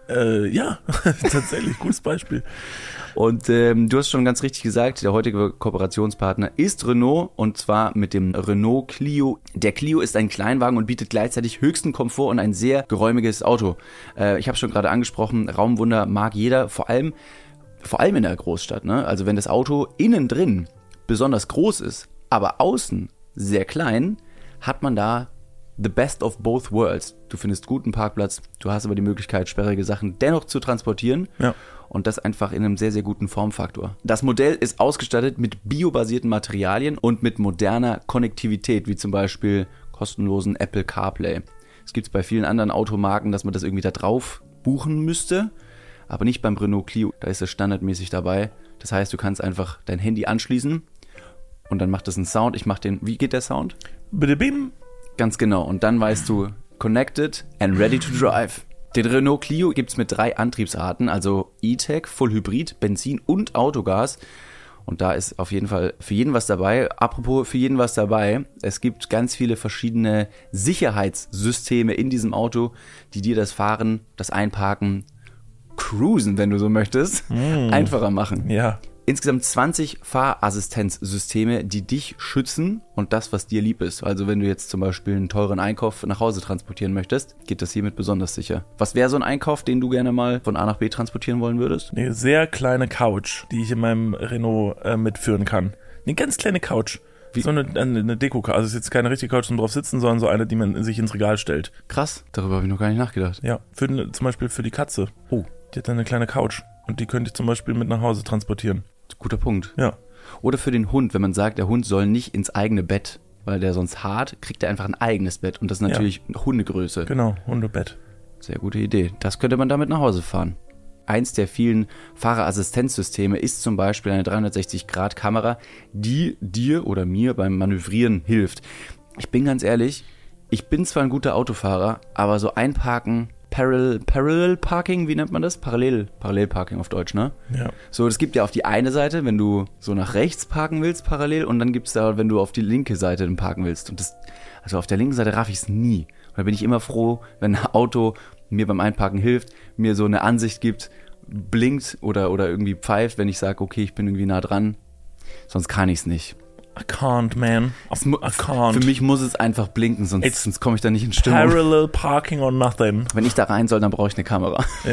Ja, tatsächlich, gutes Beispiel.
Und du hast schon ganz richtig gesagt, der heutige Kooperationspartner ist Renault und zwar mit dem Renault Clio. Der Clio ist ein Kleinwagen und bietet gleichzeitig höchsten Komfort und ein sehr geräumiges Auto. Ich habe schon gerade angesprochen, Raumwunder mag jeder, vor allem in der Großstadt. Ne? Also wenn das Auto innen drin besonders groß ist, aber außen sehr klein, hat man da the best of both worlds. Du findest guten Parkplatz, du hast aber die Möglichkeit, sperrige Sachen dennoch zu transportieren.
Ja.
Und das einfach in einem sehr, sehr guten Formfaktor. Das Modell ist ausgestattet mit biobasierten Materialien und mit moderner Konnektivität, wie zum Beispiel kostenlosen Apple CarPlay. Es gibt es bei vielen anderen Automarken, dass man das irgendwie da drauf buchen müsste, aber nicht beim Renault Clio. Da ist es standardmäßig dabei. Das heißt, du kannst einfach dein Handy anschließen und dann macht das einen Sound. Wie geht der Sound?
Bitte bim.
Ganz genau. Und dann weißt du, connected and ready to drive. Den Renault Clio gibt es mit 3 Antriebsarten, also E-Tech, Vollhybrid, Benzin und Autogas. Und da ist auf jeden Fall für jeden was dabei. Apropos für jeden was dabei, es gibt ganz viele verschiedene Sicherheitssysteme in diesem Auto, die dir das Fahren, das Einparken, Cruisen, wenn du so möchtest, einfacher machen.
Ja.
Insgesamt 20 Fahrassistenzsysteme, die dich schützen und das, was dir lieb ist. Also wenn du jetzt zum Beispiel einen teuren Einkauf nach Hause transportieren möchtest, geht das hiermit besonders sicher. Was wäre so ein Einkauf, den du gerne mal von A nach B transportieren wollen würdest?
Eine sehr kleine Couch, die ich in meinem Renault mitführen kann. Eine ganz kleine Couch. Wie? So eine Deko-Couch. Also es ist jetzt keine richtige Couch zum drauf sitzen, sondern so eine, die man sich ins Regal stellt.
Krass, darüber habe ich noch gar nicht nachgedacht.
Ja, zum Beispiel für die Katze.
Oh.
Die hat dann eine kleine Couch und die könnte ich zum Beispiel mit nach Hause transportieren.
Guter Punkt.
Ja.
Oder für den Hund, wenn man sagt, der Hund soll nicht ins eigene Bett, weil der sonst hart, kriegt er einfach ein eigenes Bett. Und das ist natürlich Hundegröße.
Genau, Hundebett.
Sehr gute Idee. Das könnte man damit nach Hause fahren. Eins der vielen Fahrerassistenzsysteme ist zum Beispiel eine 360-Grad-Kamera, die dir oder mir beim Manövrieren hilft. Ich bin ganz ehrlich, ich bin zwar ein guter Autofahrer, aber so einparken, Parallel Parking, wie nennt man das? Parallelparking auf Deutsch, ne?
Ja.
So, das gibt ja auf die eine Seite, wenn du so nach rechts parken willst, parallel, und dann gibt's da, wenn du auf die linke Seite dann parken willst. Und also auf der linken Seite raff ich es nie. Und da bin ich immer froh, wenn ein Auto mir beim Einparken hilft, mir so eine Ansicht gibt, blinkt oder irgendwie pfeift, wenn ich sage, okay, ich bin irgendwie nah dran. Sonst kann ich es nicht.
I can't, man. I can't.
Für mich muss es einfach blinken, sonst komme ich da nicht in Stimmung.
Parallel parking or nothing.
Wenn ich da rein soll, dann brauche ich eine Kamera.
Ja.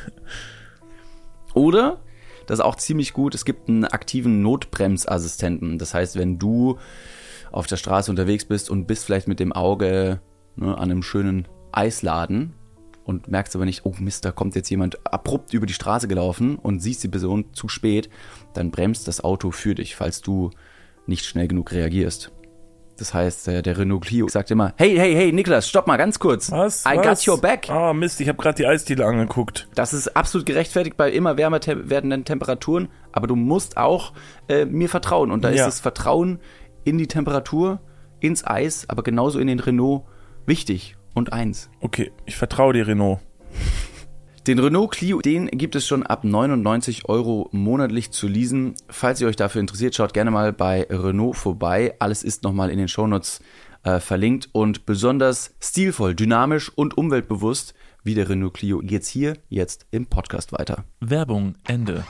Oder, das ist auch ziemlich gut, es gibt einen aktiven Notbremsassistenten. Das heißt, wenn du auf der Straße unterwegs bist und bist vielleicht mit dem Auge an einem schönen Eisladen und merkst aber nicht, oh Mist, da kommt jetzt jemand abrupt über die Straße gelaufen und siehst die Person zu spät, dann bremst das Auto für dich, falls du nicht schnell genug reagierst. Das heißt, der Renault Clio sagt immer, hey, Niklas, stopp mal ganz kurz.
Was?
I got your back.
Ah, Mist, ich habe gerade die Eisdiele angeguckt.
Das ist absolut gerechtfertigt bei immer wärmer werdenden Temperaturen, aber du musst auch mir vertrauen. Und da ist das Vertrauen in die Temperatur, ins Eis, aber genauso in den Renault wichtig. und 1.
Okay, ich vertraue dir, Renault.
Den Renault Clio, den gibt es schon ab 99 € monatlich zu leasen. Falls ihr euch dafür interessiert, schaut gerne mal bei Renault vorbei. Alles ist nochmal in den Shownotes verlinkt. Und besonders stilvoll, dynamisch und umweltbewusst wie der Renault Clio geht's hier jetzt im Podcast weiter.
Werbung, Ende.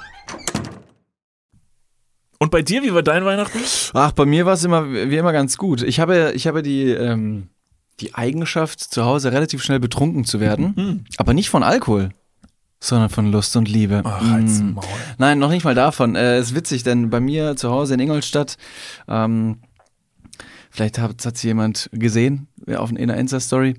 Und bei dir, wie war dein Weihnachten?
Ach, bei mir war es wie immer ganz gut. Ich habe die Eigenschaft, zu Hause relativ schnell betrunken zu werden, aber nicht von Alkohol, sondern von Lust und Liebe.
Ach, halt's Maul.
Nein, noch nicht mal davon. Ist witzig, denn bei mir zu Hause in Ingolstadt, vielleicht hat sie jemand gesehen in einer Insta-Story,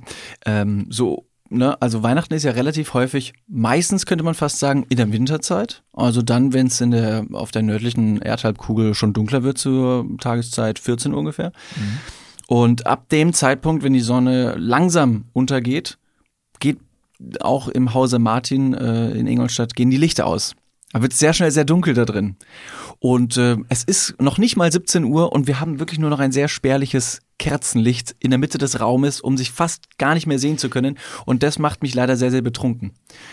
also Weihnachten ist ja relativ häufig, meistens könnte man fast sagen, in der Winterzeit. Also dann, wenn es auf der nördlichen Erdhalbkugel schon dunkler wird zur Tageszeit 14 Uhr ungefähr. Mhm. Und ab dem Zeitpunkt, wenn die Sonne langsam untergeht, geht auch im Hause Martin in Ingolstadt gehen die Lichter aus. Da wird es sehr schnell sehr dunkel da drin. Und es ist noch nicht mal 17 Uhr und wir haben wirklich nur noch ein sehr spärliches Kerzenlicht in der Mitte des Raumes, um sich fast gar nicht mehr sehen zu können. Und das macht mich leider sehr, sehr betrunken.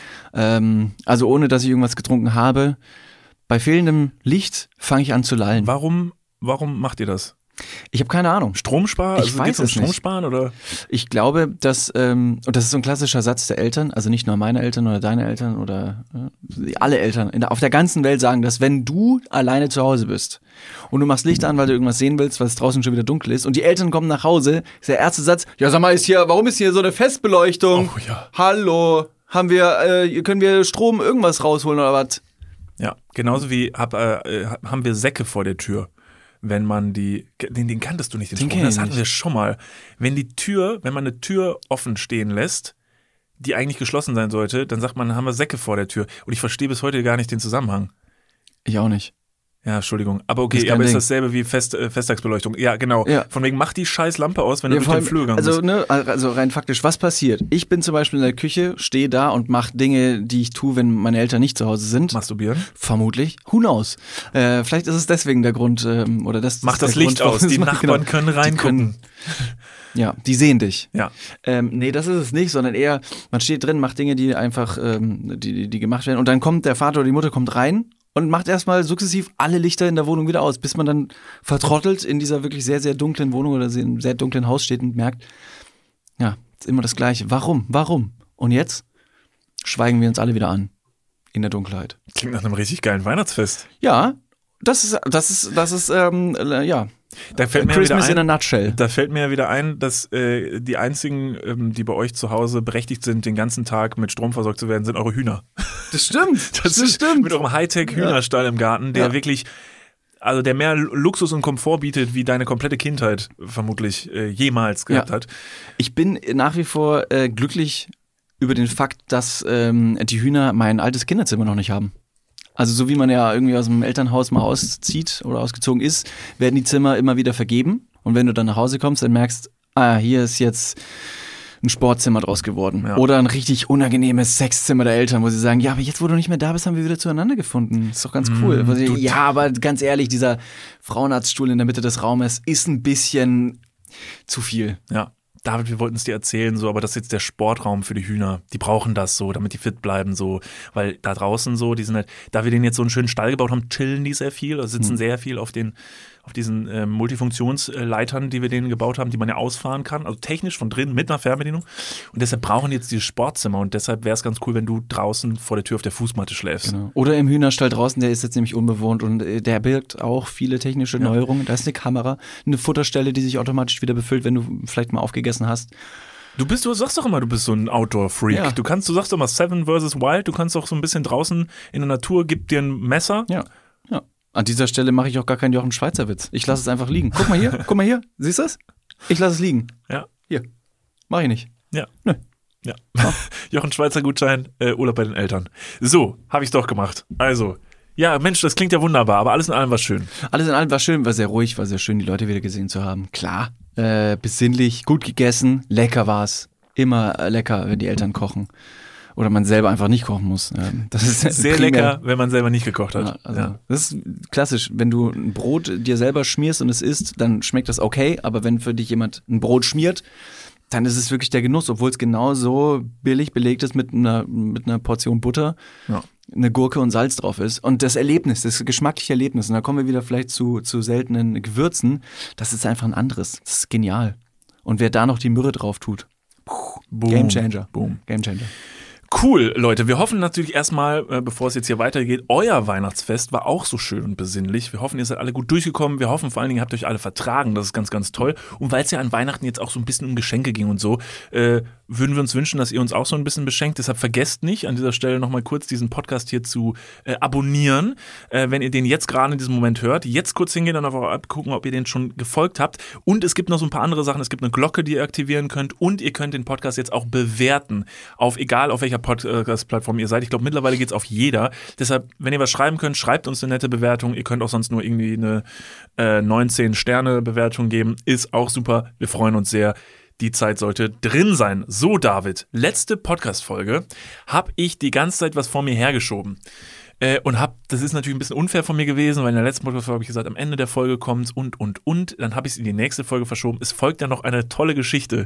Also ohne, dass ich irgendwas getrunken habe. Bei fehlendem Licht fange ich an zu lallen.
Warum macht ihr das?
Ich habe keine Ahnung.
Stromsparen?
Ich weiß es nicht.
Stromsparen oder?
Ich glaube, dass, und das ist so ein klassischer Satz der Eltern, also nicht nur meine Eltern oder deine Eltern oder alle Eltern auf der ganzen Welt sagen, dass wenn du alleine zu Hause bist und du machst Licht an, weil du irgendwas sehen willst, weil es draußen schon wieder dunkel ist und die Eltern kommen nach Hause, ist der erste Satz, ja sag mal, warum ist hier so eine Festbeleuchtung?
Oh ja.
Hallo, können wir Strom irgendwas rausholen oder was?
Ja, genauso wie haben wir Säcke vor der Tür. Wenn man den kanntest du nicht, den Spruch, das hatten wir schon mal. Wenn man eine Tür offen stehen lässt, die eigentlich geschlossen sein sollte, dann sagt man, haben wir Säcke vor der Tür. Und ich verstehe bis heute gar nicht den Zusammenhang.
Ich auch nicht.
Ja, Entschuldigung. Aber okay, ist dasselbe wie Festtagsbeleuchtung. Ja, genau. Ja. Von wegen, mach die scheiß Lampe aus, wenn du durch den Flur gegangen bist.
Also rein faktisch, was passiert? Ich bin zum Beispiel in der Küche, stehe da und mache Dinge, die ich tue, wenn meine Eltern nicht zu Hause sind.
Masturbieren?
Vermutlich. Who knows? Vielleicht ist es deswegen der Grund, oder das
Mach das Licht aus, die Nachbarn können reingucken.
Ja, die sehen dich.
Ja.
Nee, das ist es nicht, sondern eher, man steht drin, macht Dinge, die einfach, die gemacht werden und dann kommt der Vater oder die Mutter kommt rein und macht erstmal sukzessiv alle Lichter in der Wohnung wieder aus, bis man dann vertrottelt in dieser wirklich sehr, sehr dunklen Wohnung oder in einem sehr dunklen Haus steht und merkt, ja, ist immer das Gleiche. Warum? Und jetzt schweigen wir uns alle wieder an in der Dunkelheit.
Klingt nach einem richtig geilen Weihnachtsfest.
Ja, das ist ja.
Da fällt mir
Christmas in a nutshell.
Da fällt mir ja wieder ein, dass die einzigen, die bei euch zu Hause berechtigt sind, den ganzen Tag mit Strom versorgt zu werden, sind eure Hühner.
Das stimmt. Das stimmt.
Mit eurem Hightech-Hühnerstall im Garten, der wirklich, also der mehr Luxus und Komfort bietet, wie deine komplette Kindheit vermutlich jemals gehabt hat. Ich
bin nach wie vor glücklich über den Fakt, dass die Hühner mein altes Kinderzimmer noch nicht haben. Also so wie man ja irgendwie aus dem Elternhaus mal auszieht oder ausgezogen ist, werden die Zimmer immer wieder vergeben. Und wenn du dann nach Hause kommst, dann merkst, hier ist jetzt ein Sportzimmer draus geworden. Ja. Oder ein richtig unangenehmes Sexzimmer der Eltern, wo sie sagen, ja, aber jetzt, wo du nicht mehr da bist, haben wir wieder zueinander gefunden. Ist doch ganz cool. Ja, aber ganz ehrlich, dieser Frauenarztstuhl in der Mitte des Raumes ist ein bisschen zu viel.
Ja. David, wir wollten es dir erzählen, so, aber das ist jetzt der Sportraum für die Hühner. Die brauchen das so, damit die fit bleiben, so. Weil da draußen so, die sind halt, da wir denen jetzt so einen schönen Stall gebaut haben, chillen die sehr viel, also sitzen sehr viel auf diesen Multifunktionsleitern, die wir denen gebaut haben, die man ja ausfahren kann, also technisch von drinnen mit einer Fernbedienung. Und deshalb brauchen die jetzt dieses Sportzimmer und deshalb wäre es ganz cool, wenn du draußen vor der Tür auf der Fußmatte schläfst.
Genau. Oder im Hühnerstall draußen, der ist jetzt nämlich unbewohnt und der birgt auch viele technische Neuerungen. Da ist eine Kamera, eine Futterstelle, die sich automatisch wieder befüllt, wenn du vielleicht mal aufgegessen hast.
Du sagst doch immer, du bist so ein Outdoor-Freak. Ja. Du sagst doch mal Seven vs. Wild, du kannst doch so ein bisschen draußen in der Natur, gib dir ein Messer.
Ja. An dieser Stelle mache ich auch gar keinen Jochen Schweizer Witz. Ich lasse es einfach liegen. Guck mal hier. Siehst du das? Ich lasse es liegen.
Ja.
Hier. Mach ich nicht.
Ja.
Nö.
Ja. Oh. Jochen Schweizer Gutschein, Urlaub bei den Eltern. So, habe ich doch gemacht. Also, ja, Mensch, das klingt ja wunderbar, aber alles in allem war schön.
Alles in allem war schön, war sehr ruhig, war sehr schön, die Leute wieder gesehen zu haben. Klar, besinnlich, gut gegessen, lecker war's. Immer lecker, wenn die Eltern kochen. Oder man selber einfach nicht kochen muss. Das ist
sehr lecker, wenn man selber nicht gekocht hat.
Ja, also das ist klassisch. Wenn du ein Brot dir selber schmierst und es isst, dann schmeckt das okay. Aber wenn für dich jemand ein Brot schmiert, dann ist es wirklich der Genuss, obwohl es genauso billig belegt ist mit einer Portion Butter, eine Gurke und Salz drauf ist. Und das Erlebnis, das geschmackliche Erlebnis, und da kommen wir wieder vielleicht zu seltenen Gewürzen, das ist einfach ein anderes. Das ist genial. Und wer da noch die Myrrhe drauf tut, Game Changer.
Boom.
Game Changer.
Cool, Leute. Wir hoffen natürlich erstmal, bevor es jetzt hier weitergeht, euer Weihnachtsfest war auch so schön und besinnlich. Wir hoffen, ihr seid alle gut durchgekommen. Wir hoffen vor allen Dingen, ihr habt euch alle vertragen. Das ist ganz, ganz toll. Und weil es ja an Weihnachten jetzt auch so ein bisschen um Geschenke ging und so, würden wir uns wünschen, dass ihr uns auch so ein bisschen beschenkt. Deshalb vergesst nicht, an dieser Stelle nochmal kurz diesen Podcast hier zu abonnieren. Wenn ihr den jetzt gerade in diesem Moment hört, jetzt kurz hingehen und einfach abgucken, ob ihr den schon gefolgt habt. Und es gibt noch so ein paar andere Sachen. Es gibt eine Glocke, die ihr aktivieren könnt. Und ihr könnt den Podcast jetzt auch bewerten. Egal auf welcher Podcast-Plattform ihr seid. Ich glaube, mittlerweile geht es auf jeder. Deshalb, wenn ihr was schreiben könnt, schreibt uns eine nette Bewertung. Ihr könnt auch sonst nur irgendwie eine 19-Sterne-Bewertung geben. Ist auch super. Wir freuen uns sehr. Die Zeit sollte drin sein. So, David, letzte Podcast-Folge habe ich die ganze Zeit was vor mir hergeschoben. Das ist natürlich ein bisschen unfair von mir gewesen, weil in der letzten Podcast-Folge habe ich gesagt, am Ende der Folge kommt's und. Dann habe ich es in die nächste Folge verschoben. Es folgt ja noch eine tolle Geschichte,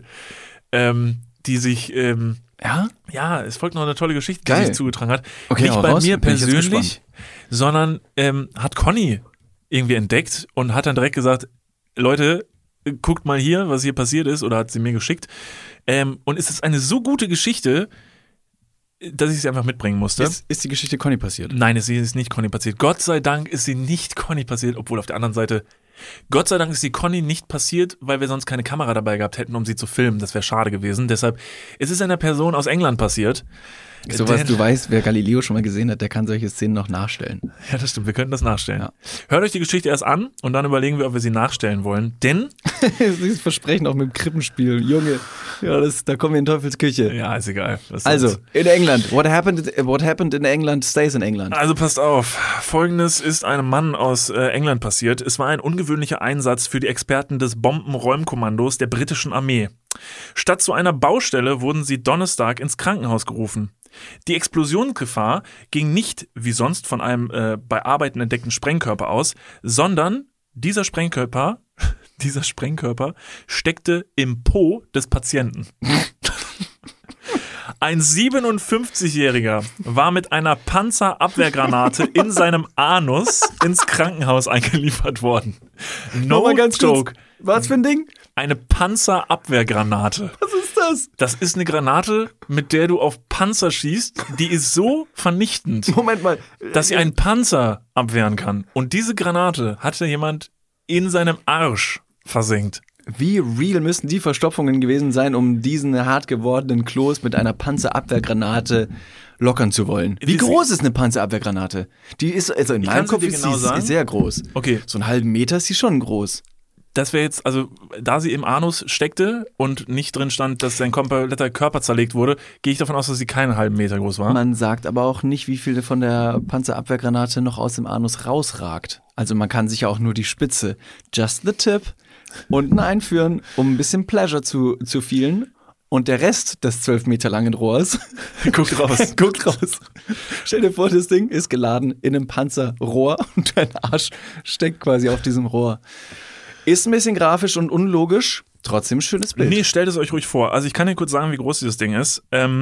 die sich, ja, es folgt noch eine tolle Geschichte, die sich zugetragen hat.
Okay,
nicht bei
raus,
mir
bin ich jetzt
persönlich, sondern hat Conny irgendwie entdeckt und hat dann direkt gesagt, Leute, guckt mal hier, was hier passiert ist, oder hat sie mir geschickt. Und es ist eine so gute Geschichte, dass ich sie einfach mitbringen musste.
Ist die Geschichte Conny passiert?
Nein, sie ist nicht Conny passiert. Gott sei Dank ist sie nicht Conny passiert, obwohl auf der anderen Seite, Gott sei Dank ist die Conny nicht passiert, weil wir sonst keine Kamera dabei gehabt hätten, um sie zu filmen. Das wäre schade gewesen. Deshalb, es ist einer Person aus England passiert.
Sowas, du weißt, wer Galileo schon mal gesehen hat, der kann solche Szenen noch nachstellen.
Ja, das stimmt, wir könnten das nachstellen.
Ja.
Hört euch die Geschichte erst an und dann überlegen wir, ob wir sie nachstellen wollen. Denn
Dieses Versprechen auch mit dem Krippenspiel, Junge, ja, da kommen wir in Teufelsküche.
ja, ist egal.
Also, in England, what happened in England stays in England.
Also passt auf, Folgendes ist einem Mann aus England passiert. Es war ein ungewöhnlicher Einsatz für die Experten des Bombenräumkommandos der britischen Armee. Statt zu einer Baustelle wurden sie Donnerstag ins Krankenhaus gerufen. Die Explosionsgefahr ging nicht wie sonst von einem bei Arbeiten entdeckten Sprengkörper aus, sondern dieser Sprengkörper steckte im Po des Patienten. Ein 57-Jähriger war mit einer Panzerabwehrgranate in seinem Anus ins Krankenhaus eingeliefert worden. No joke.
Was für ein Ding?
Eine Panzerabwehrgranate.
Was ist das?
Das ist eine Granate, mit der du auf Panzer schießt. Die ist so vernichtend,
Moment mal.
dass sie einen Panzer abwehren kann. Und diese Granate hatte jemand in seinem Arsch versenkt.
Wie real müssen die Verstopfungen gewesen sein, um diesen hart gewordenen Kloß mit einer Panzerabwehrgranate lockern zu wollen? Wie groß ist eine Panzerabwehrgranate? Die ist, also in meinem Kopf ist sie sehr groß.
Okay.
So einen halben Meter ist sie schon groß.
Das wäre jetzt, also da sie im Anus steckte und nicht drin stand, dass sein kompletter Körper zerlegt wurde, gehe ich davon aus, dass sie keinen halben Meter groß war.
Man sagt aber auch nicht, wie viel von der Panzerabwehrgranate noch aus dem Anus rausragt. Also man kann sich ja auch nur die Spitze, just the tip, unten einführen, um ein bisschen Pleasure zu feelen. Und der Rest des 12 Meter langen Rohrs
guckt raus.
guckt raus. Stell dir vor, das Ding ist geladen in einem Panzerrohr und dein Arsch steckt quasi auf diesem Rohr. Ist ein bisschen grafisch und unlogisch, trotzdem ein schönes Bild.
Nee, stellt es euch ruhig vor. Also ich kann dir kurz sagen, wie groß dieses Ding ist.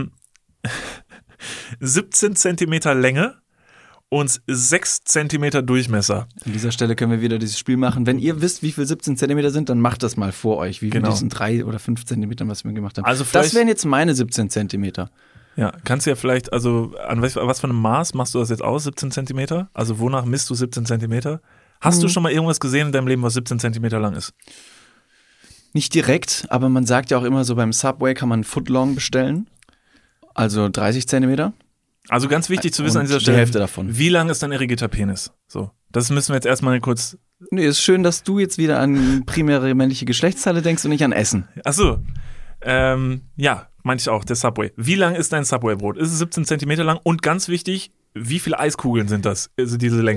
17 Zentimeter Länge und 6 Zentimeter Durchmesser.
An dieser Stelle können wir wieder dieses Spiel machen. Wenn ihr wisst, wie viel 17 Zentimeter sind, dann macht das mal vor euch. Wie viel diesen 3 oder 5 Zentimetern, was wir gemacht haben.
Also
das wären jetzt meine 17 Zentimeter.
Ja, kannst du ja vielleicht, also an was für einem Maß machst du das jetzt aus, 17 Zentimeter? Also wonach misst du 17 Zentimeter? Hast du schon mal irgendwas gesehen in deinem Leben, was 17 Zentimeter lang ist?
Nicht direkt, aber man sagt ja auch immer so, beim Subway kann man Footlong bestellen. Also 30 Zentimeter.
Also ganz wichtig zu wissen
Und
an dieser Stelle,
die Hälfte davon.
Wie lang ist dein irrigierter Penis? So, das müssen wir jetzt erstmal kurz...
Nee, ist schön, dass du jetzt wieder an primäre männliche Geschlechtsteile denkst und nicht an Essen.
Ach so, ja, meinte ich auch, der Subway. Wie lang ist dein Subway-Brot? Ist es 17 Zentimeter lang? Und ganz wichtig, wie viele Eiskugeln sind das? Also diese Länge.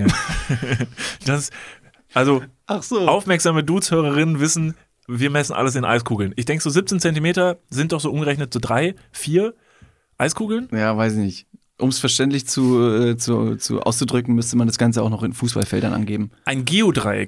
Ach so.
Aufmerksame Dudes-Hörerinnen wissen, wir messen alles in Eiskugeln. Ich denke, so 17 Zentimeter sind doch so umgerechnet so 3, 4 Eiskugeln?
Ja, weiß ich nicht. Um es verständlich auszudrücken, müsste man das Ganze auch noch in Fußballfeldern angeben.
Ein Geodreieck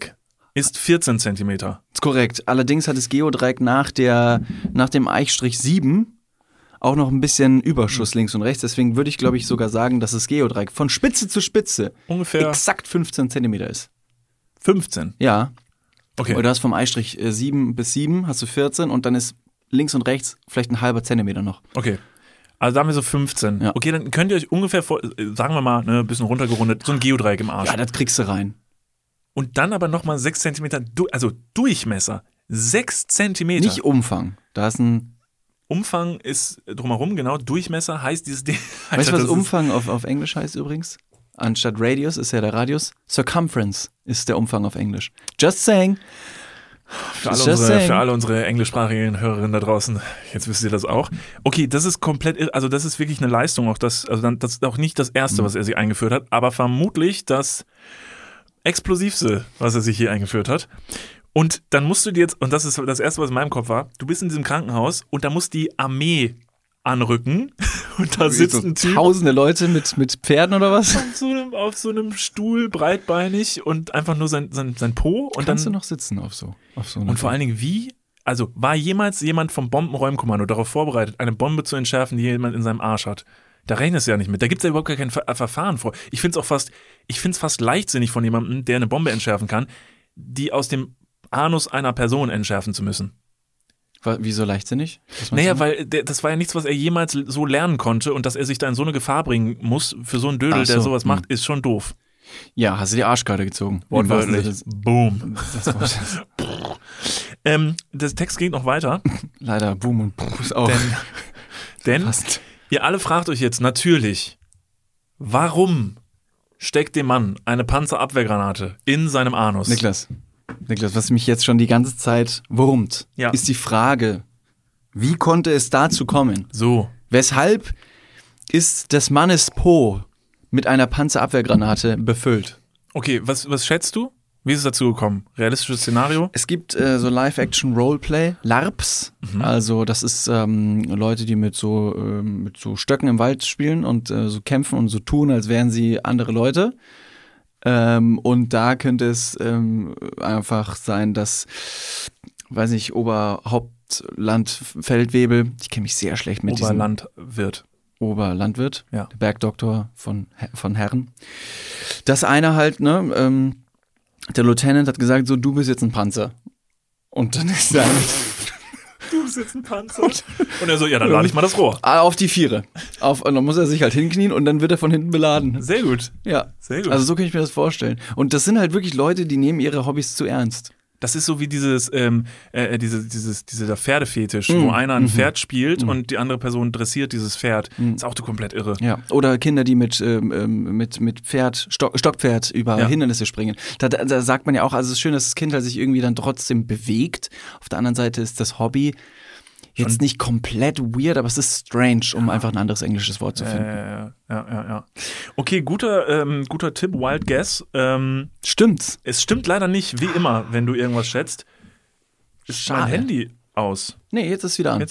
ist 14 Zentimeter.
Ist korrekt. Allerdings hat das Geodreieck nach dem Eichstrich 7 auch noch ein bisschen Überschuss links und rechts. Deswegen würde ich, glaube ich, sogar sagen, dass das Geodreieck von Spitze zu Spitze
ungefähr
exakt 15 Zentimeter ist.
15?
Ja.
Okay.
Oder du hast vom Eichstrich 7 bis 7 hast du 14 und dann ist links und rechts vielleicht ein halber Zentimeter noch.
Okay. Also da haben wir so 15.
Ja.
Okay, dann könnt ihr euch ungefähr, sagen wir mal, ein bisschen runtergerundet, so ein Geodreieck im Arsch.
Ja, das kriegst du rein.
Und dann aber nochmal 6 Zentimeter, also Durchmesser. 6 Zentimeter.
Nicht Umfang. Da ist ein.
Umfang ist drumherum, genau. Durchmesser heißt dieses Ding.
Weißt du, was Umfang auf Englisch heißt übrigens? Anstatt Radius ist ja der Radius. Circumference ist der Umfang auf Englisch. Just saying.
Für alle unsere englischsprachigen Hörerinnen da draußen, jetzt wisst ihr das auch. Okay, das ist komplett, also das ist wirklich eine Leistung, auch das ist auch nicht das Erste, was er sich eingeführt hat, aber vermutlich das Explosivste, was er sich hier eingeführt hat. Und dann musst du dir jetzt, und das ist das Erste, was in meinem Kopf war, du bist in diesem Krankenhaus und da muss die Armee anrücken und da sitzt ein Typ.
Tausende Leute mit Pferden oder was?
Auf so einem Stuhl, breitbeinig und einfach nur sein Po. Und
Kannst
dann,
du noch sitzen auf so einer
und vor allen Dingen wie? Also war jemals jemand vom Bombenräumkommando darauf vorbereitet, eine Bombe zu entschärfen, die jemand in seinem Arsch hat? Da rechnest du ja nicht mit. Da gibt es ja überhaupt gar kein Verfahren vor. Ich finde es fast leichtsinnig von jemandem, der eine Bombe entschärfen kann, die aus dem Anus einer Person entschärfen zu müssen.
Wieso leichtsinnig?
Naja, weil das war ja nichts, was er jemals so lernen konnte und dass er sich da in so eine Gefahr bringen muss für so einen Dödel, der sowas macht, ist schon doof.
Ja, hast du die Arschkarte gezogen.
Wortwörtlich. Boom. Der Text geht noch weiter.
Leider Boom und Bruch ist auch.
Denn ihr alle fragt euch jetzt natürlich, warum steckt dem Mann eine Panzerabwehrgranate in seinem Anus?
Niklas, was mich jetzt schon die ganze Zeit wurmt, ist die Frage, wie konnte es dazu kommen?
So.
Weshalb ist des Mannes Po mit einer Panzerabwehrgranate befüllt?
Okay, was schätzt du? Wie ist es dazu gekommen? Realistisches Szenario?
Es gibt so Live-Action-Roleplay, LARPs. Also das ist Leute, die mit so Stöcken im Wald spielen und so kämpfen und so tun, als wären sie andere Leute. Und da könnte es einfach sein, dass, weiß nicht, Oberhauptlandfeldwebel, ich kenne mich sehr schlecht mit Oberlandwirt,
ja.
Der Bergdoktor von Herren. Das eine halt, ne, der Lieutenant hat gesagt, so, du bist jetzt ein Panzer. Und dann ist er
du bist jetzt ein Panzer. Und er so, ja, dann lade ich mal das Rohr.
Auf die Viere. Und dann muss er sich halt hinknien und dann wird er von hinten beladen.
Sehr gut.
Ja.
Sehr gut.
Also so kann ich mir das vorstellen. Und das sind halt wirklich Leute, die nehmen ihre Hobbys zu ernst.
Das ist so wie dieser Pferdefetisch, wo einer ein Pferd spielt und die andere Person dressiert dieses Pferd. Ist auch komplett irre.
Ja. Oder Kinder, die mit Pferd, Stockpferd über Hindernisse springen. Da sagt man ja auch, also es ist schön, dass das Kind halt sich irgendwie dann trotzdem bewegt. Auf der anderen Seite ist das Hobby jetzt nicht komplett weird, aber es ist strange, um einfach ein anderes englisches Wort zu finden.
Ja. Okay, guter Tipp, Wild Guess.
Stimmt's?
Es stimmt leider nicht, wie immer, wenn du irgendwas schätzt. Ist mein Handy aus?
Nee, jetzt ist es wieder an.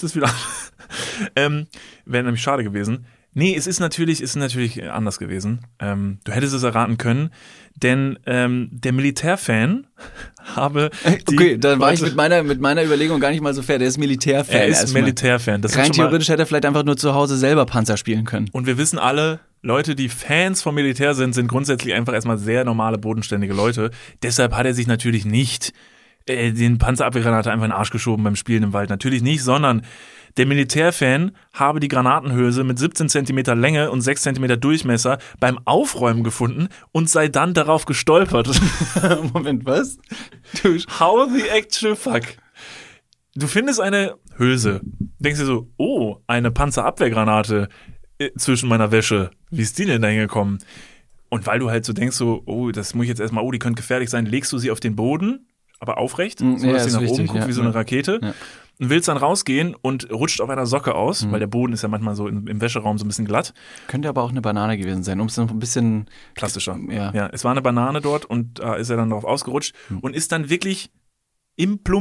Wäre nämlich schade gewesen. Nee, es ist natürlich anders gewesen. Du hättest es erraten können, denn der Militärfan habe
okay, dann war ich mit meiner Überlegung gar nicht mal so fair. Der ist Militärfan.
Er ist Militärfan.
Rein theoretisch hätte er vielleicht einfach nur zu Hause selber Panzer spielen können.
Und wir wissen alle, Leute, die Fans vom Militär sind grundsätzlich einfach erstmal sehr normale, bodenständige Leute. Deshalb hat er sich natürlich nicht den Panzerabwehrgranate einfach in den Arsch geschoben beim Spielen im Wald. Natürlich nicht, sondern der Militärfan habe die Granatenhülse mit 17 cm Länge und 6 cm Durchmesser beim Aufräumen gefunden und sei dann darauf gestolpert.
Moment, was?
How the actual fuck? Du findest eine Hülse, denkst dir so, oh, eine Panzerabwehrgranate zwischen meiner Wäsche. Wie ist die denn da hingekommen? Und weil du halt so denkst, so, oh, das muss ich jetzt erstmal, die könnte gefährlich sein, legst du sie auf den Boden, aber aufrecht, so dass sie nach oben guckt wie so eine Rakete. Ja. Und willst dann rausgehen und rutscht auf einer Socke aus, weil der Boden ist ja manchmal so im Wäscheraum so ein bisschen glatt.
Könnte aber auch eine Banane gewesen sein, um es noch ein bisschen
plastischer. Ja, es war eine Banane dort und da ist er dann drauf ausgerutscht und ist dann wirklich im Plumps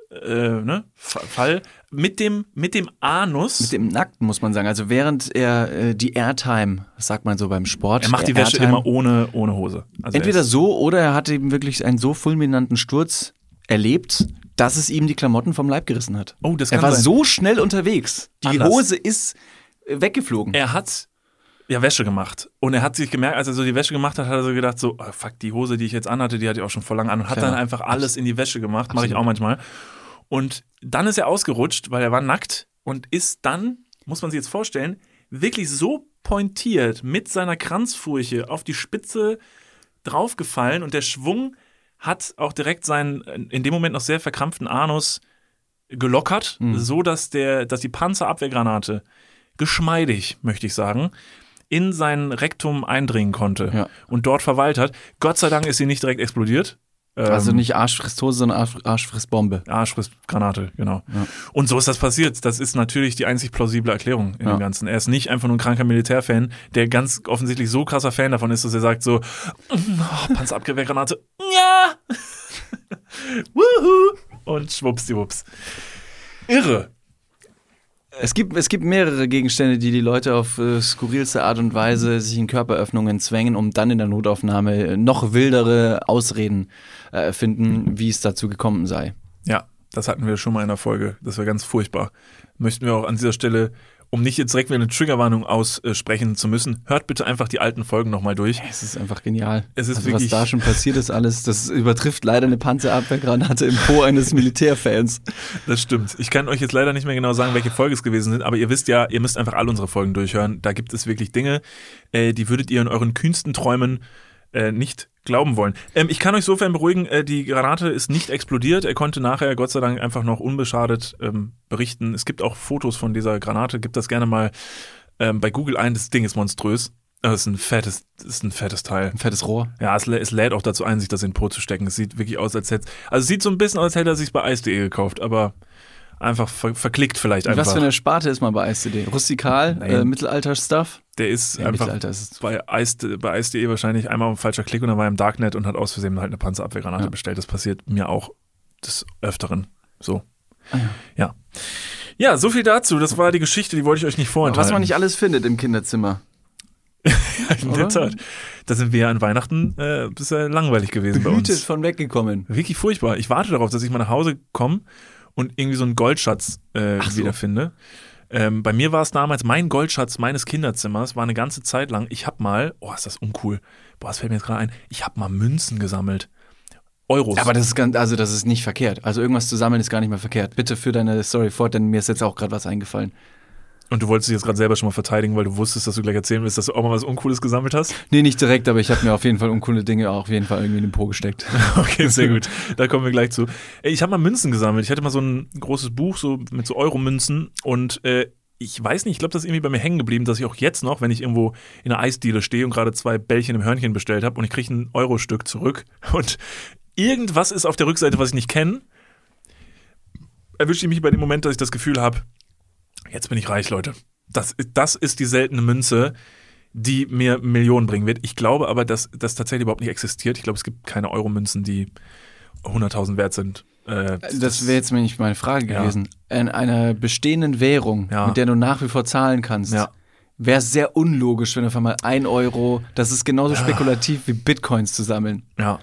Fall mit dem Anus.
Mit dem Nackten, muss man sagen. Also während er die Airtime, das sagt man so beim Sport.
Er macht die Wäsche immer ohne Hose. Also
entweder so oder er hat eben wirklich einen so fulminanten Sturz erlebt, dass es ihm die Klamotten vom Leib gerissen hat.
Oh, das kann
Er war
sein.
so schnell unterwegs. Die
Anders.
Hose ist weggeflogen.
Er hat ja Wäsche gemacht. Und er hat sich gemerkt, als er so die Wäsche gemacht hat, hat er so gedacht, so, oh, fuck, die Hose, die ich jetzt anhatte, die hatte ich auch schon vor lang an. Und hat
Klar.
dann einfach alles in die Wäsche gemacht. Mache ich
Absolut.
auch manchmal. Und dann ist er ausgerutscht, weil er war nackt und ist dann, muss man sich jetzt vorstellen, wirklich so pointiert mit seiner Kranzfurche auf die Spitze draufgefallen. Und der Schwung hat auch direkt seinen, in dem Moment noch sehr verkrampften Anus gelockert, so dass die Panzerabwehrgranate geschmeidig, möchte ich sagen, in sein Rektum eindringen konnte
Ja.
und dort verweilt hat. Gott sei Dank ist sie nicht direkt explodiert.
Also nicht Arschfristhose, sondern Arschfrissbombe.
Arschfrissgranate, genau.
Ja.
Und so ist das passiert. Das ist natürlich die einzig plausible Erklärung in dem Ganzen. Er ist nicht einfach nur ein kranker Militärfan, der ganz offensichtlich so krasser Fan davon ist, dass er sagt so, Panzerabwehrgranate, ja, wuhu, und schwuppsdiwupps. Irre.
Es gibt mehrere Gegenstände, die Leute auf skurrilste Art und Weise sich in Körperöffnungen zwängen, um dann in der Notaufnahme noch wildere Ausreden finden, wie es dazu gekommen sei.
Ja, das hatten wir schon mal in der Folge. Das war ganz furchtbar. Möchten wir auch an dieser Stelle, um nicht jetzt direkt wieder eine Triggerwarnung aussprechen zu müssen, hört bitte einfach die alten Folgen nochmal durch.
Es ist einfach genial.
Es ist
also
wirklich,
was da schon passiert ist alles, das übertrifft leider eine Panzerabwehrgranate im Po eines Militärfans.
Das stimmt. Ich kann euch jetzt leider nicht mehr genau sagen, welche Folge es gewesen sind, aber ihr wisst ja, ihr müsst einfach all unsere Folgen durchhören. Da gibt es wirklich Dinge, die würdet ihr in euren kühnsten Träumen nicht glauben wollen. Ich kann euch sofern beruhigen, die Granate ist nicht explodiert. Er konnte nachher Gott sei Dank einfach noch unbeschadet berichten. Es gibt auch Fotos von dieser Granate. Gebt das gerne mal bei Google ein. Das Ding ist monströs. Das ist ein fettes Teil.
Ein fettes Rohr.
Ja, es lädt auch dazu ein, sich das in den Po zu stecken. Es sieht wirklich aus, als hätte es sieht so ein bisschen aus, als hätte er sich bei Eis.de gekauft, aber einfach verklickt vielleicht einfach.
Was für eine Sparte ist man bei Eis.de? Rustikal? Mittelalter-Stuff?
Der ist
Ja,
einfach
Mittelalter ist es.
bei Eis.de wahrscheinlich einmal ein falscher Klick und dann war er im Darknet und hat aus Versehen halt eine Panzerabwehrgranate bestellt. Das passiert mir auch des Öfteren. So. Ja. Ja, so viel dazu. Das war die Geschichte, die wollte ich euch nicht vorenthalten.
Was man nicht alles findet im Kinderzimmer.
in der Tat. Da sind wir ja an Weihnachten bisher langweilig gewesen bei
Behütet
uns.
von weggekommen.
Wirklich furchtbar. Ich warte darauf, dass ich mal nach Hause komme und irgendwie so einen Goldschatz
so.
wiederfinde. Bei mir war es damals, mein Goldschatz meines Kinderzimmers war eine ganze Zeit lang, ich habe mal, ist das uncool, das fällt mir jetzt gerade ein, ich habe mal Münzen gesammelt. Euros.
Aber das ist nicht verkehrt. Also irgendwas zu sammeln ist gar nicht mehr verkehrt. Bitte führ deine Story fort, denn mir ist jetzt auch gerade was eingefallen.
Und du wolltest dich jetzt gerade selber schon mal verteidigen, weil du wusstest, dass du gleich erzählen willst, dass du auch mal was Uncooles gesammelt hast?
Nee, nicht direkt, aber ich habe mir auf jeden Fall uncoole Dinge auch auf jeden Fall irgendwie in den Po gesteckt.
Okay, sehr gut. Da kommen wir gleich zu. Ich habe mal Münzen gesammelt. Ich hatte mal so ein großes Buch so mit so Euro-Münzen und ich weiß nicht, ich glaube, das ist irgendwie bei mir hängen geblieben, dass ich auch jetzt noch, wenn ich irgendwo in einer Eisdiele stehe und gerade 2 Bällchen im Hörnchen bestellt habe und ich kriege ein Euro-Stück zurück und irgendwas ist auf der Rückseite, was ich nicht kenne, erwische ich mich bei dem Moment, dass ich das Gefühl habe, jetzt bin ich reich, Leute. Das ist die seltene Münze, die mir Millionen bringen wird. Ich glaube aber, dass das tatsächlich überhaupt nicht existiert. Ich glaube, es gibt keine Euro-Münzen, die 100.000 wert sind.
Das wäre jetzt nicht meine Frage gewesen. In einer bestehenden Währung, mit der du nach wie vor zahlen kannst, wäre es sehr unlogisch, wenn auf einmal 1 Euro, das ist genauso spekulativ wie Bitcoins zu sammeln.
Ja.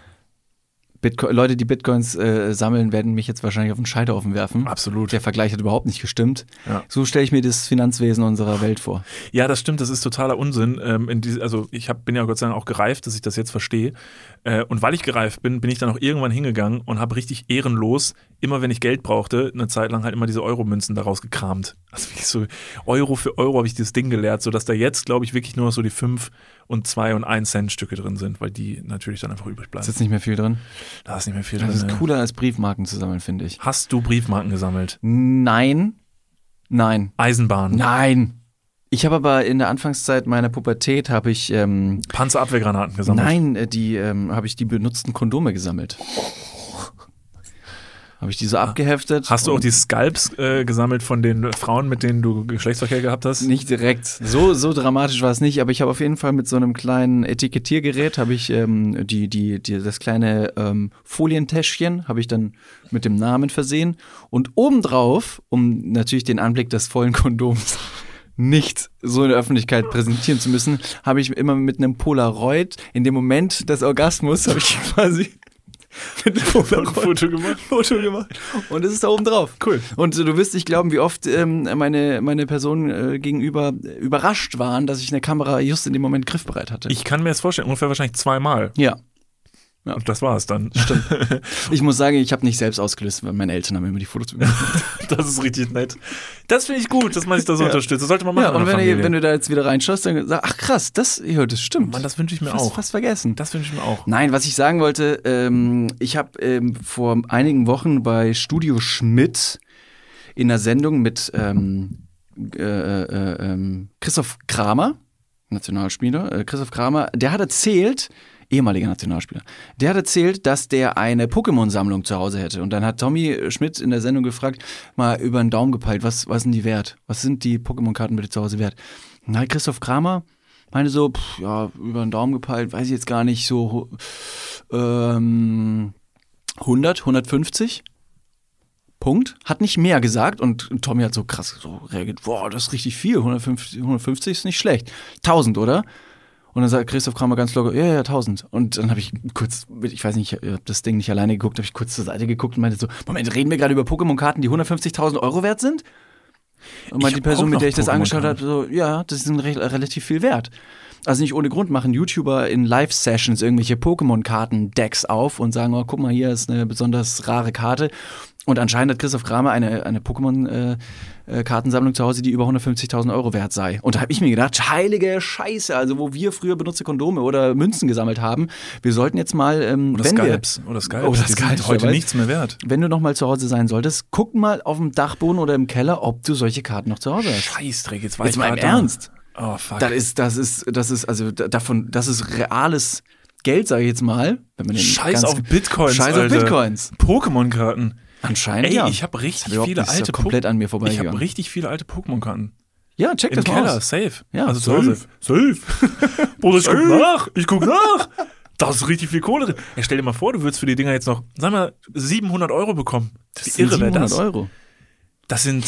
Leute, die Bitcoins sammeln, werden mich jetzt wahrscheinlich auf den Scheiterhaufen werfen.
Absolut.
Der Vergleich hat überhaupt nicht gestimmt.
Ja.
So stelle ich mir das Finanzwesen unserer Welt vor.
Ja, das stimmt, das ist totaler Unsinn. Ich bin ja Gott sei Dank auch gereift, dass ich das jetzt verstehe. Und weil ich gereift bin ich dann auch irgendwann hingegangen und habe richtig ehrenlos, immer wenn ich Geld brauchte, eine Zeit lang halt immer diese Euro-Münzen daraus gekramt. Also wirklich so Euro für Euro habe ich dieses Ding geleert, sodass da jetzt, glaube ich, wirklich nur noch so die 5 und 2 und 1 Cent Stücke drin sind, weil die natürlich dann einfach übrig bleiben.
Ist jetzt nicht mehr viel drin?
Da ist nicht mehr viel
Das
drin.
ist cooler als Briefmarken zu sammeln, finde ich.
Hast du Briefmarken gesammelt?
Nein.
Eisenbahn?
Nein. Ich habe aber in der Anfangszeit meiner Pubertät habe ich
Panzerabwehrgranaten gesammelt?
Nein, habe ich die benutzten Kondome gesammelt. Habe ich die so abgeheftet.
Hast du auch die Scalps gesammelt von den Frauen, mit denen du Geschlechtsverkehr gehabt hast?
Nicht direkt. So dramatisch war es nicht, aber ich habe auf jeden Fall mit so einem kleinen Etikettiergerät habe ich das kleine Folientäschchen habe ich dann mit dem Namen versehen und obendrauf, um natürlich den Anblick des vollen Kondoms nicht so in der Öffentlichkeit präsentieren zu müssen, habe ich immer mit einem Polaroid in dem Moment des Orgasmus habe ich quasi mit einem Polaroid Foto gemacht. Und es ist da oben drauf.
Cool.
Und du wirst nicht glauben, wie oft meine Personen gegenüber überrascht waren, dass ich eine Kamera just in dem Moment griffbereit hatte.
Ich kann mir das vorstellen, ungefähr wahrscheinlich 2-mal.
Ja.
Und das war es dann.
Stimmt. Ich muss sagen, ich habe nicht selbst ausgelöst, weil meine Eltern haben immer die Fotos gemacht.
Das ist richtig nett. Das finde ich gut, dass man sich da so unterstützt. Das sollte man machen.
Ja, und wenn du da jetzt wieder reinschaust, dann sagst ach krass, das stimmt.
Mann, das wünsche ich mir
auch.
auch.
Fast vergessen.
Das wünsche ich mir auch.
Nein, was ich sagen wollte, ich habe vor einigen Wochen bei Studio Schmidt in einer Sendung mit Christoph Kramer, Nationalspieler, Christoph Kramer, der hat erzählt, ehemaliger Nationalspieler, der hat erzählt, dass der eine Pokémon-Sammlung zu Hause hätte. Und dann hat Tommy Schmidt in der Sendung gefragt, mal über den Daumen gepeilt, was sind die wert? Was sind die Pokémon-Karten bitte zu Hause wert? Und dann hat Christoph Kramer meinte so, über den Daumen gepeilt, weiß ich jetzt gar nicht, so 100, 150. Punkt. Hat nicht mehr gesagt und Tommy hat so krass so reagiert, boah, das ist richtig viel, 150 ist nicht schlecht. 1000, oder? Und dann sagt Christoph Kramer ganz locker, ja, 1000. Und dann habe ich kurz, ich weiß nicht, ich habe das Ding nicht alleine geguckt, habe ich kurz zur Seite geguckt und meinte so, Moment, reden wir gerade über Pokémon-Karten, die 150.000 € wert sind? Und meinte die Person, mit der ich das angeschaut habe, so, ja, das ist relativ viel wert. Also nicht ohne Grund machen YouTuber in Live-Sessions irgendwelche Pokémon-Karten-Decks auf und sagen, oh, guck mal, hier ist eine besonders rare Karte. Und anscheinend hat Christoph Kramer eine Pokémon-Kartensammlung zu Hause, die über 150.000 € wert sei. Und da habe ich mir gedacht, heilige Scheiße, also wo wir früher benutzte Kondome oder Münzen gesammelt haben, wir sollten jetzt mal,
Oder Scalps, die sind heute nichts mehr wert.
Wenn du noch mal zu Hause sein solltest, guck mal auf dem Dachboden oder im Keller, ob du solche Karten noch zu Hause hast.
Scheißdreck, jetzt
mal im Ernst.
Oh, fuck.
Das ist reales Geld, sage ich jetzt mal. Wenn man
Scheiß auf Bitcoins,
Scheiß auf Bitcoins.
Pokémon-Karten.
Anscheinend,
Ey,
ja.
ich habe richtig viele alte
komplett an mir vorbeigegangen.
Ich habe richtig viele alte Pokémon-Karten.
Ja, check das
mal
Keller,
aus. Safe.
Ja,
also zu Hause. Safe. Bruder, ich guck nach. Da ist richtig viel Kohle drin. Ja, stell dir mal vor, du würdest für die Dinger jetzt noch, sag mal, 700 € bekommen.
Das sind 700 €.
Das sind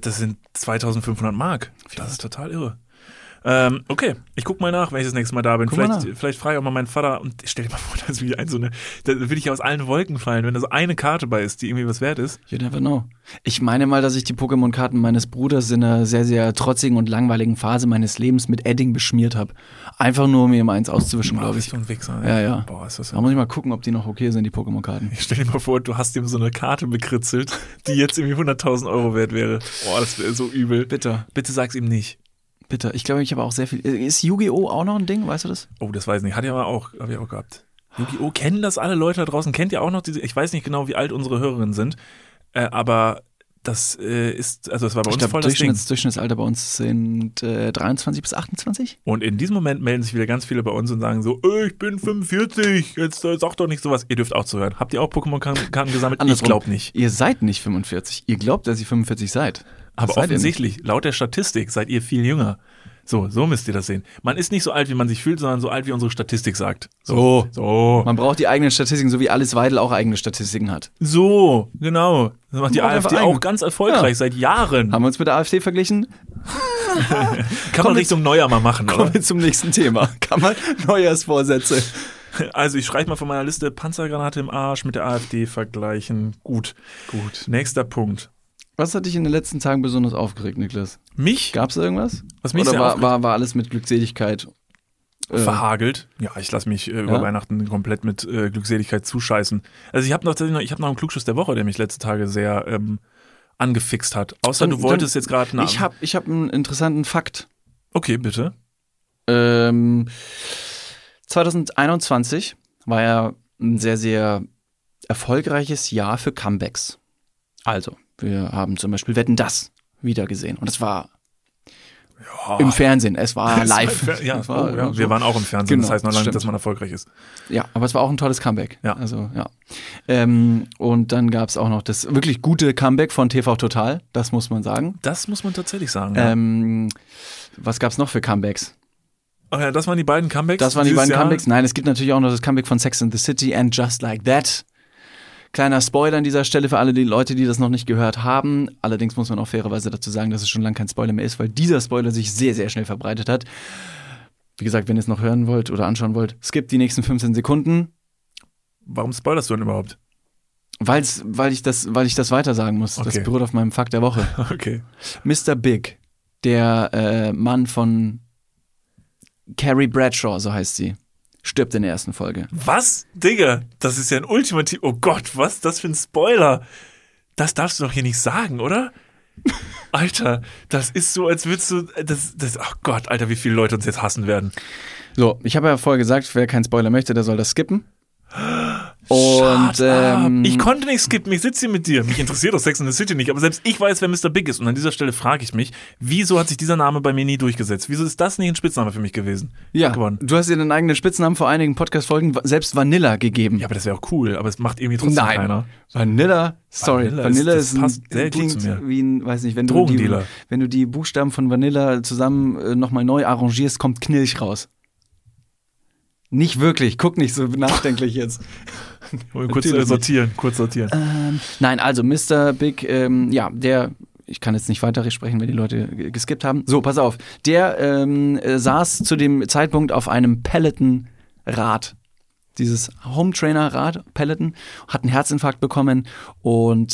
2.500 Mark. Das ist total irre. Okay, ich guck mal nach, wenn ich das nächste Mal da bin. Vielleicht frage ich auch mal meinen Vater und stell dir mal vor, dass wie da würde ich aus allen Wolken fallen, wenn da so eine Karte bei ist, die irgendwie was wert ist.
You never know. Ich meine mal, dass ich die Pokémon-Karten meines Bruders in einer sehr, sehr trotzigen und langweiligen Phase meines Lebens mit Edding beschmiert habe. Einfach nur, um mir mal eins auszuwischen, glaube ich.
Bist du ein Wichser,
ey. Ja.
Boah, ist das
da muss ich mal gucken, ob die noch okay sind, die Pokémon-Karten.
Ich stell dir mal vor, du hast ihm so eine Karte bekritzelt, die jetzt irgendwie 100.000 € wert wäre. Boah, das wäre so übel.
Bitte
sag's ihm nicht.
Bitte, ich glaube, ich habe auch sehr viel. Ist Yu-Gi-Oh! Auch noch ein Ding, weißt du das?
Oh, das weiß ich nicht. Habe ich auch gehabt. Yu-Gi-Oh! Kennen das alle Leute da draußen? Kennt ihr auch noch diese? Ich weiß nicht genau, wie alt unsere Hörerinnen sind, aber das das war bei uns voll das Ding.
Durchschnittsalter bei uns sind 23 bis 28.
Und in diesem Moment melden sich wieder ganz viele bei uns und sagen so, ich bin 45, jetzt sag doch nicht sowas. Ihr dürft auch zuhören. Habt ihr auch Pokémon-Karten gesammelt?
Andersrum.
Ich glaube nicht.
Ihr seid nicht 45. Ihr glaubt, dass ihr 45 seid.
Aber offensichtlich, laut der Statistik, seid ihr viel jünger. So müsst ihr das sehen. Man ist nicht so alt, wie man sich fühlt, sondern so alt, wie unsere Statistik sagt.
So. Man braucht die eigenen Statistiken, so wie Alice Weidel auch eigene Statistiken hat.
So, genau. Das macht die AfD auch ganz erfolgreich seit Jahren.
Haben wir uns mit der AfD verglichen?
Kann man Richtung Neujahr mal machen, oder?
Kommen wir zum nächsten Thema. Kann man Neujahrsvorsätze.
Also ich streiche mal von meiner Liste Panzergranate im Arsch mit der AfD vergleichen. Gut. Nächster Punkt.
Was hat dich in den letzten Tagen besonders aufgeregt, Niklas?
Mich?
Gab's da irgendwas?
Was mich
Oder war alles mit Glückseligkeit?
Verhagelt. Ja, ich lasse mich über Weihnachten komplett mit Glückseligkeit zuscheißen. Also ich habe noch einen Klugschuss der Woche, der mich letzte Tage sehr angefixt hat. Außer du wolltest jetzt gerade nach.
Ich hab einen interessanten Fakt.
Okay, bitte.
2021 war ja ein sehr, sehr erfolgreiches Jahr für Comebacks. Also, wir haben zum Beispiel Wetten, dass wieder gesehen. Und es war Im Fernsehen, es war live.
Wir waren auch im Fernsehen,
Genau,
das heißt noch lange nicht,
stimmt.
dass man erfolgreich ist.
Ja, aber es war auch ein tolles Comeback.
Ja.
Also, ja. Und dann gab es auch noch das wirklich gute Comeback von TV Total, das muss man sagen.
Das muss man tatsächlich sagen.
Was gab es noch für Comebacks?
Ach ja, das waren die beiden Comebacks.
Das waren die
dieses
beiden
Jahr.
Comebacks. Nein, es gibt natürlich auch noch das Comeback von Sex and the City and Just Like That. Kleiner Spoiler an dieser Stelle für alle die Leute, die das noch nicht gehört haben. Allerdings muss man auch fairerweise dazu sagen, dass es schon lange kein Spoiler mehr ist, weil dieser Spoiler sich sehr, sehr schnell verbreitet hat. Wie gesagt, wenn ihr es noch hören wollt oder anschauen wollt, skippt die nächsten 15 Sekunden.
Warum spoilerst du denn überhaupt?
Weil ich das weiter sagen muss.
Okay.
Das beruht auf meinem Fakt der Woche.
Okay.
Mr. Big, der Mann von Carrie Bradshaw, so heißt sie, stirbt in der ersten Folge.
Was? Digga, das ist ja ein ultimativ... Oh Gott, was das für ein Spoiler? Das darfst du doch hier nicht sagen, oder? Alter, das ist so, als würdest du... Oh Gott, Alter, wie viele Leute uns jetzt hassen werden.
So, ich habe ja vorher gesagt, wer keinen Spoiler möchte, der soll das skippen. Und
Shut up. Ich konnte nicht skippen, ich sitze hier mit dir. Mich interessiert doch Sex and the City nicht, aber selbst ich weiß, wer Mr. Big ist. Und an dieser Stelle frage ich mich, wieso hat sich dieser Name bei mir nie durchgesetzt? Wieso ist das nicht ein Spitzname für mich gewesen?
ja, du hast dir deinen eigenen Spitznamen vor einigen Podcast-Folgen selbst Vanilla gegeben.
Ja, aber das wäre auch cool, aber es macht irgendwie trotzdem keiner.
Vanilla
Vanilla
ist
das passt sehr gut
klingt
zu mir.
wie ein, weiß nicht, wenn
Drogendealer.
du die Buchstaben von Vanilla zusammen nochmal neu arrangierst, kommt Knilch raus. Nicht wirklich, guck nicht so nachdenklich jetzt.
Kurz sortieren.
Nein, also Mr. Big, ich kann jetzt nicht weiter sprechen, wenn die Leute geskippt haben. So, pass auf. Der saß zu dem Zeitpunkt auf einem Peloton-Rad. Dieses Home-Trainer-Rad, Peloton, hat einen Herzinfarkt bekommen und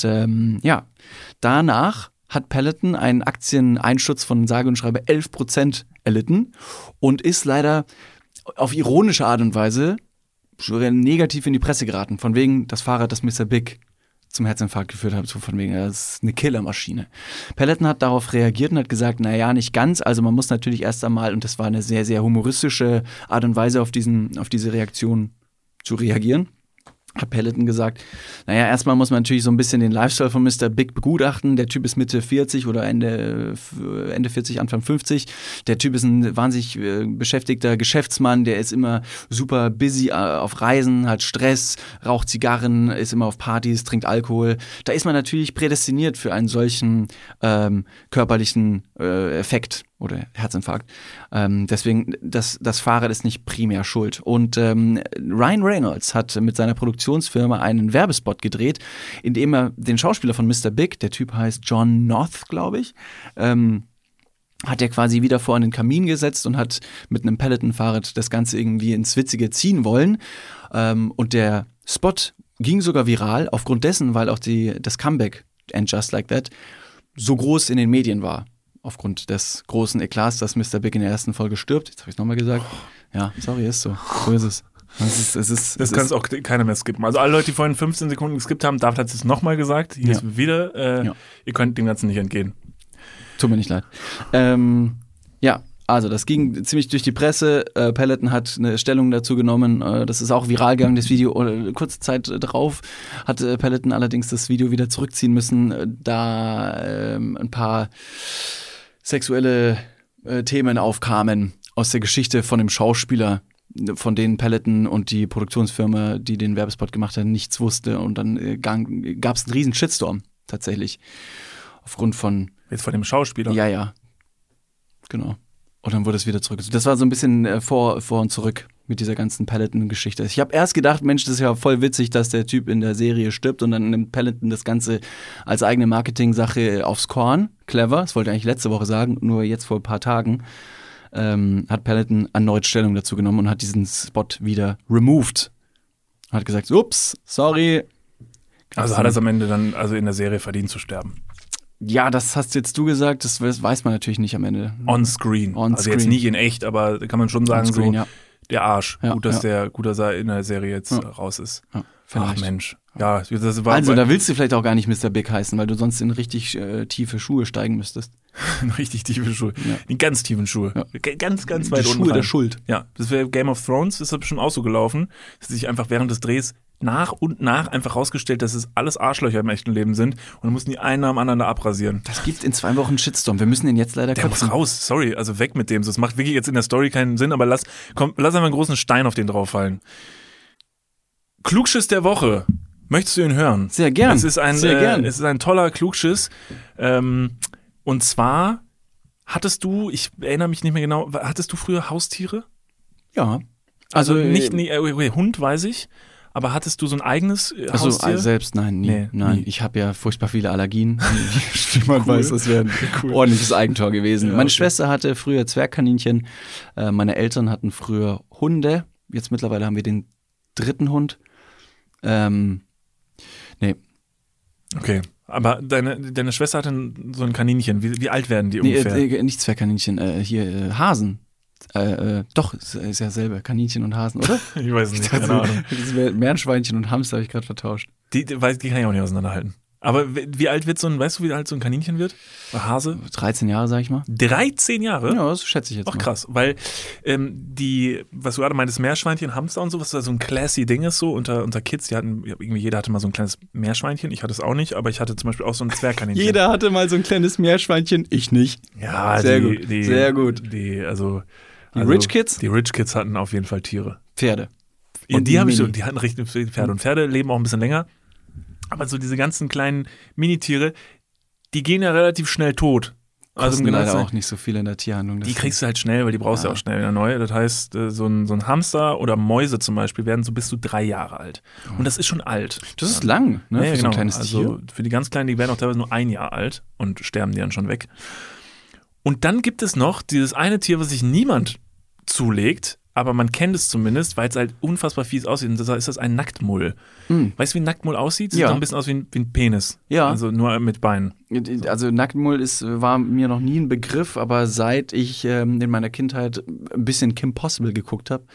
danach hat Peloton einen Aktieneinsturz von sage und schreibe 11% erlitten und ist leider auf ironische Art und Weise negativ in die Presse geraten. Von wegen das Fahrrad, das Mr. Big zum Herzinfarkt geführt hat, so von wegen, das ist eine Killermaschine. Peloton hat darauf reagiert und hat gesagt, naja, nicht ganz. Also man muss natürlich erst einmal, und das war eine sehr, sehr humoristische Art und Weise, auf diese Reaktion zu reagieren. Hat Peloton gesagt, naja, erstmal muss man natürlich so ein bisschen den Lifestyle von Mr. Big begutachten. Der Typ ist Mitte 40 oder Ende 40, Anfang 50. Der Typ ist ein wahnsinnig beschäftigter Geschäftsmann, der ist immer super busy auf Reisen, hat Stress, raucht Zigarren, ist immer auf Partys, trinkt Alkohol. Da ist man natürlich prädestiniert für einen solchen körperlichen Effekt oder Herzinfarkt. Deswegen, das Fahrrad ist nicht primär schuld. Und Ryan Reynolds hat mit seiner Produktionsfirma einen Werbespot gedreht, in dem er den Schauspieler von Mr. Big, der Typ heißt John Noth, glaube ich, hat er quasi wieder vor den Kamin gesetzt und hat mit einem Peloton-Fahrrad das Ganze irgendwie ins Witzige ziehen wollen. Und der Spot ging sogar viral, aufgrund dessen, weil auch das Comeback And Just Like That so groß in den Medien war. Aufgrund des großen Eklats, dass Mr. Big in der ersten Folge stirbt. Jetzt habe ich es nochmal gesagt. Ja, sorry, ist so. So ist es.
Das kann es auch keiner mehr skippen. Also alle Leute, die vorhin 15 Sekunden geskippt haben, David hat es nochmal gesagt. Hier ist wieder, ihr könnt dem Ganzen nicht entgehen.
Tut mir nicht leid. Also das ging ziemlich durch die Presse. Peloton hat eine Stellung dazu genommen. Das ist auch viral gegangen, das Video. Kurze Zeit drauf hat Peloton allerdings das Video wieder zurückziehen müssen, da ein paar sexuelle Themen aufkamen aus der Geschichte von dem Schauspieler, von denen Peloton und die Produktionsfirma, die den Werbespot gemacht hat, nichts wusste. Und dann gab es einen riesen Shitstorm tatsächlich. Aufgrund von...
Jetzt von dem Schauspieler?
Ja. Genau. Und dann wurde es wieder zurück. Das war so ein bisschen vor und zurück mit dieser ganzen Peloton-Geschichte. Ich habe erst gedacht, Mensch, das ist ja voll witzig, dass der Typ in der Serie stirbt und dann nimmt Peloton das Ganze als eigene Marketing-Sache aufs Korn. Clever, das wollte ich eigentlich letzte Woche sagen, nur jetzt vor ein paar Tagen hat Peloton erneut Stellung dazu genommen und hat diesen Spot wieder removed. Hat gesagt, ups, sorry.
Also hat er es am Ende dann in der Serie verdient zu sterben?
Ja, das hast jetzt du gesagt, das weiß man natürlich nicht am Ende.
On screen. Also jetzt nicht in echt, aber kann man schon sagen,
screen,
der Arsch. Gut, dass er in der Serie jetzt raus ist.
Ja,
ach Mensch. Ja, das war
Also, da willst du vielleicht auch gar nicht Mr. Big heißen, weil du sonst in richtig tiefe Schuhe steigen müsstest.
richtig tiefe Schuhe.
Ja.
Die ganz tiefen Schuhe.
Ja.
Ganz weit
Die
unten
Schuhe
rein.
der Schuld.
Ja, das wäre Game of Thrones, ist das bestimmt auch so gelaufen, dass sich einfach während des Drehs nach und nach einfach rausgestellt, dass es alles Arschlöcher im echten Leben sind und dann mussten die einen am anderen da abrasieren.
Das gibt in 2 Wochen Shitstorm. Wir müssen den jetzt leider
Der
kotzen.
muss raus, sorry, also weg mit dem. Das macht wirklich jetzt in der Story keinen Sinn, aber lass einfach einen großen Stein auf den drauf fallen. Klugschiss der Woche. Möchtest du ihn hören?
Sehr gern.
Es ist ein toller Klugschiss. Und zwar hattest du, ich erinnere mich nicht mehr genau, hattest du früher Haustiere?
Ja.
Also nicht Hund, weiß ich. Aber hattest du so ein eigenes Haustier?
Also selbst, nein, nie.
Nee,
Nein,
nie.
ich habe ja furchtbar viele Allergien. Wie man
Cool.
weiß, das wäre ein ordentliches Eigentor gewesen.
Ja,
Meine
okay.
Schwester hatte früher Zwergkaninchen. Meine Eltern hatten früher Hunde. Jetzt mittlerweile haben wir den 3. Hund. Nee,
Okay. Aber deine Schwester hatte so ein Kaninchen. Wie alt werden die
nee
ungefähr?
nicht Zwergkaninchen, Hasen. Doch, ist ja selber, Kaninchen und Hasen, oder?
Ich weiß nicht,
Also,
keine Ahnung.
das Meerschweinchen und Hamster habe ich gerade vertauscht.
Die kann ich auch nicht auseinanderhalten. Aber wie alt wird weißt du, wie alt so ein Kaninchen wird? Oder Hase?
13 Jahre, sag ich mal.
13 Jahre?
Ja, das schätze ich jetzt
Ach
mal.
krass, weil was du gerade meintest, Meerschweinchen, Hamster und so, was da so ein classy Ding ist, so unter Kids, jeder hatte mal so ein kleines Meerschweinchen, ich hatte es auch nicht, aber ich hatte zum Beispiel auch so ein Zwergkaninchen.
Jeder hatte mal so ein kleines Meerschweinchen, ich nicht.
Ja,
Sehr
die,
gut,
die,
sehr gut.
Die
Rich Kids?
Die Rich Kids hatten auf jeden Fall Tiere.
Pferde.
Ja,
Und
die
Mini.
die hatten richtig viele Pferde und Pferde leben auch ein bisschen länger. Aber so diese ganzen kleinen Minitiere, die gehen ja relativ schnell tot.
Kosten
genau
leider
zu sein,
auch nicht so viel in der Tierhandlung.
die kriegst du halt schnell, weil die brauchst du
Ja.
auch schnell wieder neu. Das heißt, so ein Hamster oder Mäuse zum Beispiel werden so bis zu 3 Jahre alt. Und das ist schon alt.
Das ist lang, ne,
Ja,
für so
genau.
ein kleines
Also
Tier.
für die ganz Kleinen, die werden auch teilweise nur 1 Jahr alt und sterben die dann schon weg. Und dann gibt es noch dieses eine Tier, was sich niemand zulegt, aber man kennt es zumindest, weil es halt unfassbar fies aussieht. Und das ist das ein Nacktmull. Weißt du, wie ein Nacktmull aussieht? Sieht
Ja.
so ein bisschen aus wie ein Penis.
Ja.
Also nur mit Beinen.
Also Nacktmull war mir noch nie ein Begriff, aber seit ich in meiner Kindheit ein bisschen Kim Possible geguckt habe,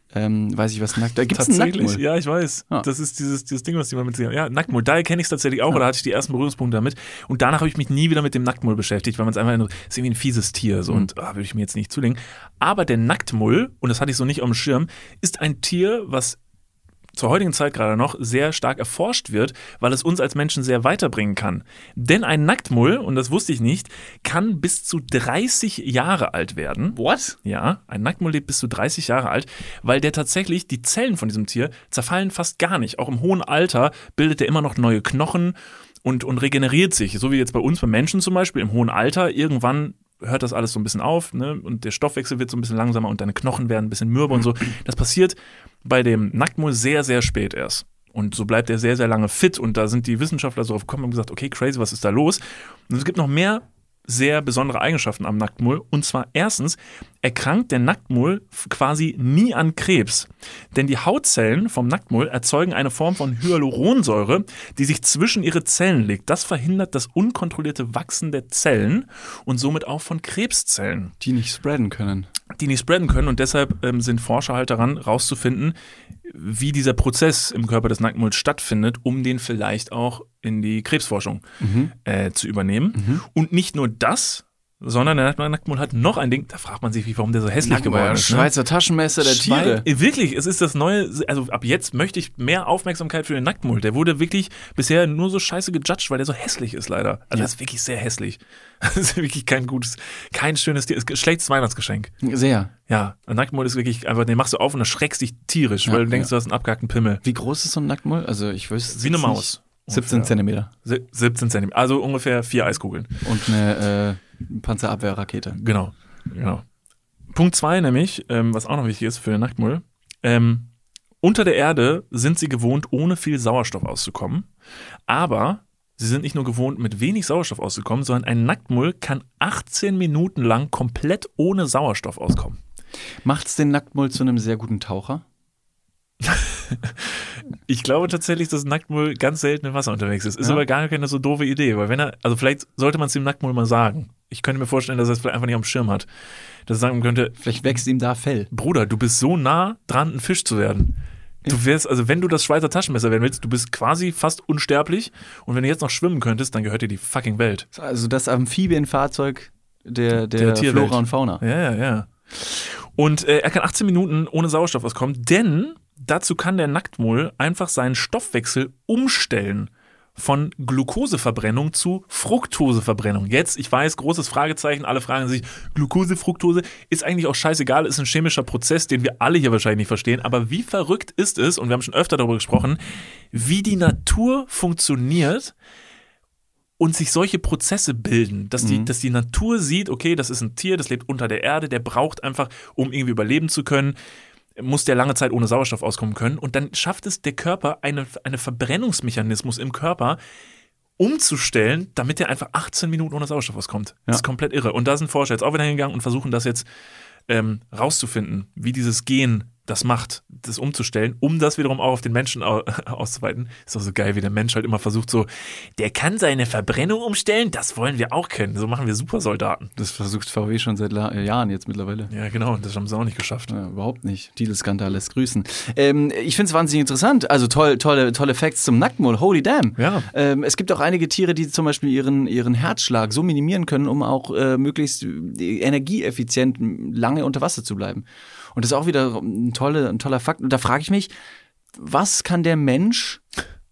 weiß ich, was nackt. Da gibt es einen Nacktmull.
Ja, ich weiß.
Ja.
Das ist dieses Ding, was die mal mit sich haben. Ja, Nacktmull. Daher kenne ich es tatsächlich auch, oder hatte ich die ersten Berührungspunkte damit. Und danach habe ich mich nie wieder mit dem Nacktmull beschäftigt, weil man es einfach nur, ist irgendwie ein fieses Tier, so, und würde ich mir jetzt nicht zulegen. Aber der Nacktmull, und das hatte ich so nicht auf dem Schirm, ist ein Tier, was zur heutigen Zeit gerade noch sehr stark erforscht wird, weil es uns als Menschen sehr weiterbringen kann. Denn ein Nacktmull, und das wusste ich nicht, kann bis zu 30 Jahre alt werden.
What?
Ja, ein Nacktmull lebt bis zu 30 Jahre alt, weil der tatsächlich, die Zellen von diesem Tier zerfallen fast gar nicht. Auch im hohen Alter bildet er immer noch neue Knochen und regeneriert sich. So wie jetzt bei uns, bei Menschen zum Beispiel, im hohen Alter, irgendwann hört das alles so ein bisschen auf, ne? Und der Stoffwechsel wird so ein bisschen langsamer und deine Knochen werden ein bisschen mürbe und so. Das passiert bei dem Nacktmull sehr, sehr spät erst. Und so bleibt er sehr, sehr lange fit. Und da sind die Wissenschaftler so drauf gekommen und haben gesagt, okay, crazy, was ist da los? Und es gibt noch mehr sehr besondere Eigenschaften am Nacktmull. Und zwar erstens erkrankt der Nacktmull quasi nie an Krebs. Denn die Hautzellen vom Nacktmull erzeugen eine Form von Hyaluronsäure, die sich zwischen ihre Zellen legt. Das verhindert das unkontrollierte Wachsen der Zellen und somit auch von Krebszellen,
Die nicht spreaden können.
die nicht spreaden können. Und deshalb sind Forscher halt daran, rauszufinden, wie dieser Prozess im Körper des Nacktmulls stattfindet, um den vielleicht auch in die Krebsforschung zu übernehmen. Und nicht nur das, sondern der Nacktmull hat noch ein Ding, da fragt man sich, warum der so hässlich geworden ist. Ne?
Schweizer Taschenmesser der Tiere.
Wirklich, es ist das neue, also ab jetzt möchte ich mehr Aufmerksamkeit für den Nacktmull. Der wurde wirklich bisher nur so scheiße gejudged, weil der so hässlich ist leider. Also das ist wirklich sehr hässlich. Das ist wirklich kein schönes Tier, ist ein schlechtes Weihnachtsgeschenk.
Sehr.
Ja, ein Nacktmull ist wirklich einfach, den machst du auf und erschreckst dich tierisch, weil du denkst, du hast einen abgehackten Pimmel.
Wie groß ist so ein Nacktmull? Also ich wüsste
Wie eine Maus.
17 Zentimeter.
17 Zentimeter, also ungefähr 4 Eiskugeln.
Und eine Panzerabwehrrakete.
Genau. Punkt 2 nämlich, was auch noch wichtig ist für den Nacktmull, unter der Erde sind sie gewohnt, ohne viel Sauerstoff auszukommen, aber sie sind nicht nur gewohnt, mit wenig Sauerstoff auszukommen, sondern ein Nacktmull kann 18 Minuten lang komplett ohne Sauerstoff auskommen.
Macht's den Nacktmull zu einem sehr guten Taucher?
Ich glaube tatsächlich, dass Nacktmull ganz selten im Wasser unterwegs ist. Ist
Ja.
aber gar keine so doofe Idee, weil also vielleicht sollte man es dem Nacktmull mal sagen. Ich könnte mir vorstellen, dass er es vielleicht einfach nicht am Schirm hat. Dass er sagen könnte,
Vielleicht wächst ihm da Fell.
Bruder, du bist so nah dran, ein Fisch zu werden. Du wärst, also wenn du das Schweizer Taschenmesser werden willst, du bist quasi fast unsterblich und wenn du jetzt noch schwimmen könntest, dann gehört dir die fucking Welt.
Also das Amphibienfahrzeug der
Tierwelt.
Flora und Fauna.
Ja. Und er kann 18 Minuten ohne Sauerstoff auskommen, denn dazu kann der Nacktmull einfach seinen Stoffwechsel umstellen. Von Glukoseverbrennung zu Fructoseverbrennung. Jetzt, ich weiß, großes Fragezeichen, alle fragen sich, Glucose, Fructose, ist eigentlich auch scheißegal, ist ein chemischer Prozess, den wir alle hier wahrscheinlich nicht verstehen, aber wie verrückt ist es, und wir haben schon öfter darüber gesprochen, wie die Natur funktioniert und sich solche Prozesse bilden, dass die Natur sieht, okay, das ist ein Tier, das lebt unter der Erde, der braucht einfach, um irgendwie überleben zu können, muss der lange Zeit ohne Sauerstoff auskommen können und dann schafft es der Körper, eine Verbrennungsmechanismus im Körper umzustellen, damit er einfach 18 Minuten ohne Sauerstoff auskommt. Das ist komplett irre. Und da sind Forscher jetzt auch wieder hingegangen und versuchen das jetzt rauszufinden, wie dieses Gen das macht, das umzustellen, um das wiederum auch auf den Menschen auszuweiten. Ist doch so geil, wie der Mensch halt immer versucht so, der kann seine Verbrennung umstellen, das wollen wir auch können. So machen wir Supersoldaten.
Das versucht VW schon seit Jahren jetzt mittlerweile.
Ja, genau, das haben sie auch nicht geschafft.
Ja, überhaupt nicht. Deal-Skandal lässt grüßen. Ich finde es wahnsinnig interessant. Also tolle Facts zum Nacktmull. Holy damn.
Ja.
Es gibt auch einige Tiere, die zum Beispiel ihren Herzschlag so minimieren können, um auch möglichst energieeffizient lange unter Wasser zu bleiben. Und das ist auch wieder ein toller Fakt. Und da frage ich mich, was kann der Mensch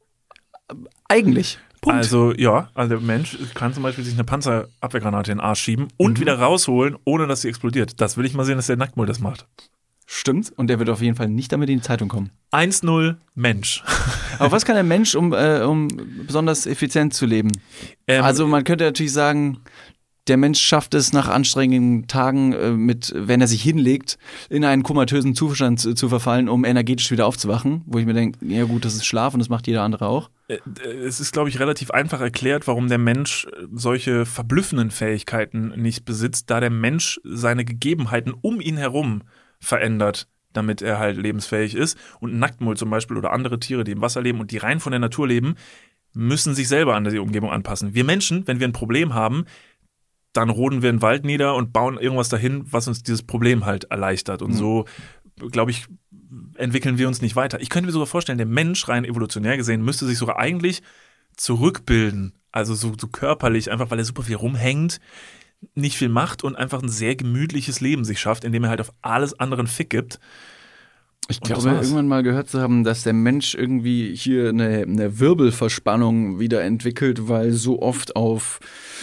eigentlich? Punkt.
Also der Mensch kann zum Beispiel sich eine Panzerabwehrgranate in den Arsch schieben und wieder rausholen, ohne dass sie explodiert. Das will ich mal sehen, dass der Nacktmull das macht.
Stimmt. Und der wird auf jeden Fall nicht damit in die Zeitung kommen.
1-0 Mensch.
Aber was kann der Mensch, um besonders effizient zu leben? Also man könnte natürlich sagen, der Mensch schafft es nach anstrengenden Tagen, wenn er sich hinlegt, in einen komatösen Zustand zu verfallen, um energetisch wieder aufzuwachen. Wo ich mir denke, ja gut, das ist Schlaf und das macht jeder andere auch.
Es ist, glaube ich, relativ einfach erklärt, warum der Mensch solche verblüffenden Fähigkeiten nicht besitzt, da der Mensch seine Gegebenheiten um ihn herum verändert, damit er halt lebensfähig ist. Und ein Nacktmull zum Beispiel oder andere Tiere, die im Wasser leben und die rein von der Natur leben, müssen sich selber an die Umgebung anpassen. Wir Menschen, wenn wir ein Problem haben, dann roden wir einen Wald nieder und bauen irgendwas dahin, was uns dieses Problem halt erleichtert. Und so, glaube ich, entwickeln wir uns nicht weiter. Ich könnte mir sogar vorstellen, der Mensch, rein evolutionär gesehen, müsste sich sogar eigentlich zurückbilden. Also so körperlich, einfach weil er super viel rumhängt, nicht viel macht und einfach ein sehr gemütliches Leben sich schafft, indem er halt auf alles andere einen Fick gibt.
Ich glaube, irgendwann mal gehört zu haben, dass der Mensch irgendwie hier eine Wirbelverspannung wieder entwickelt, weil so oft auf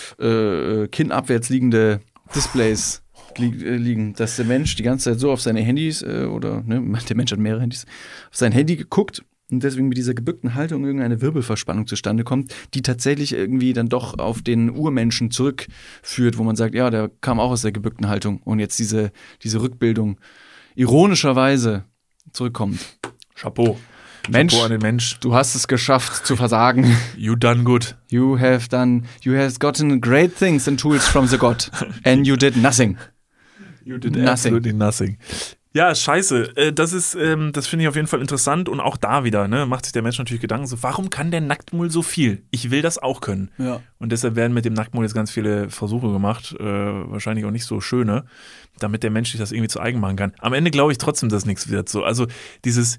kinnabwärts liegende Displays liegen, dass der Mensch die ganze Zeit so auf seine Handys der Mensch hat mehrere Handys, auf sein Handy geguckt und deswegen mit dieser gebückten Haltung irgendeine Wirbelverspannung zustande kommt, die tatsächlich irgendwie dann doch auf den Urmenschen zurückführt, wo man sagt, ja, der kam auch aus der gebückten Haltung und jetzt diese Rückbildung ironischerweise zurückkommt.
Chapeau.
Mensch,
Chapeau an den Mensch.
Du hast es geschafft zu versagen.
You done good.
You have gotten great things and tools from the God. And you did nothing.
You did absolutely nothing. Ja, scheiße. Das finde ich auf jeden Fall interessant und auch da wieder, macht sich der Mensch natürlich Gedanken so, warum kann der Nacktmull so viel? Ich will das auch können.
Ja.
Und deshalb werden mit dem Nacktmull jetzt ganz viele Versuche gemacht, wahrscheinlich auch nicht so schöne, damit der Mensch sich das irgendwie zu eigen machen kann. Am Ende glaube ich trotzdem, dass nichts wird. So. Also dieses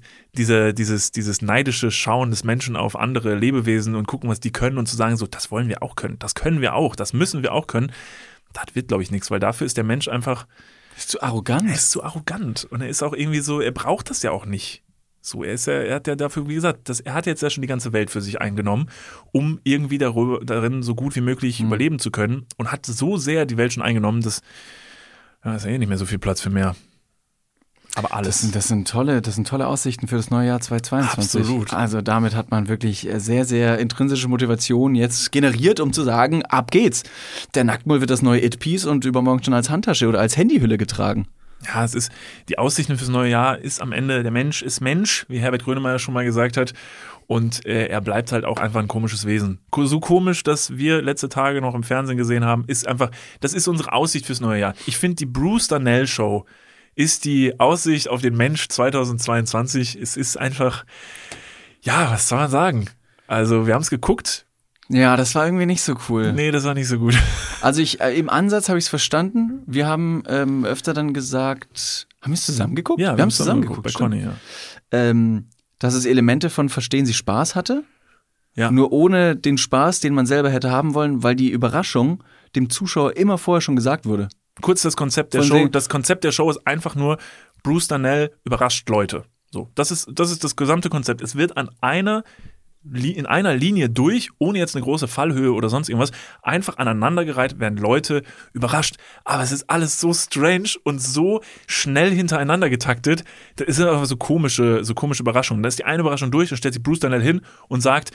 neidische Schauen des Menschen auf andere Lebewesen und gucken, was die können und zu sagen, so, das wollen wir auch können, das können wir auch, das müssen wir auch können, das wird, glaube ich, nichts, weil dafür ist der Mensch einfach
ist zu arrogant.
Er ist zu arrogant. Und er ist auch irgendwie so, er braucht das ja auch nicht. So, er hat ja dafür, wie gesagt, er hat jetzt ja schon die ganze Welt für sich eingenommen, um irgendwie darin so gut wie möglich überleben zu können und hat so sehr die Welt schon eingenommen, dass ist ja nicht mehr so viel Platz für mehr. Aber alles.
Das sind tolle Aussichten für das neue Jahr 2022.
Absolut.
Also damit hat man wirklich sehr, sehr intrinsische Motivation jetzt generiert, um zu sagen, ab geht's. Der Nacktmull wird das neue It-Piece und übermorgen schon als Handtasche oder als Handyhülle getragen.
Ja, es ist, die Aussichten fürs neue Jahr ist am Ende, der Mensch ist Mensch, wie Herbert Grönemeyer schon mal gesagt hat. Und er bleibt halt auch einfach ein komisches Wesen. So komisch, dass wir letzte Tage noch im Fernsehen gesehen haben, das ist unsere Aussicht fürs neue Jahr. Ich finde, die Bruce Darnell Show ist die Aussicht auf den Mensch 2022. Es ist einfach, ja, was soll man sagen? Also, wir haben es geguckt.
Ja, das war irgendwie nicht so cool.
Nee, das war nicht so gut.
Also im Ansatz habe ich es verstanden. Wir haben öfter dann gesagt, haben wir es zusammen geguckt?
Ja, wir haben es zusammen geguckt bei Conny, ja.
dass es Elemente von Verstehen Sie Spaß hatte,
Ja.
nur ohne den Spaß, den man selber hätte haben wollen, weil die Überraschung dem Zuschauer immer vorher schon gesagt wurde.
Kurz das Konzept der
Von
Show.
wegen-
Das Konzept der Show ist einfach nur, Bruce Darnell überrascht Leute. So, das ist das gesamte Konzept. Es wird in einer Linie durch, ohne jetzt eine große Fallhöhe oder sonst irgendwas, einfach aneinandergereiht werden Leute überrascht. Aber es ist alles so strange und so schnell hintereinander getaktet. Da ist einfach so komische Überraschungen. Da ist die eine Überraschung durch, dann stellt sich Bruce Darnell hin und sagt,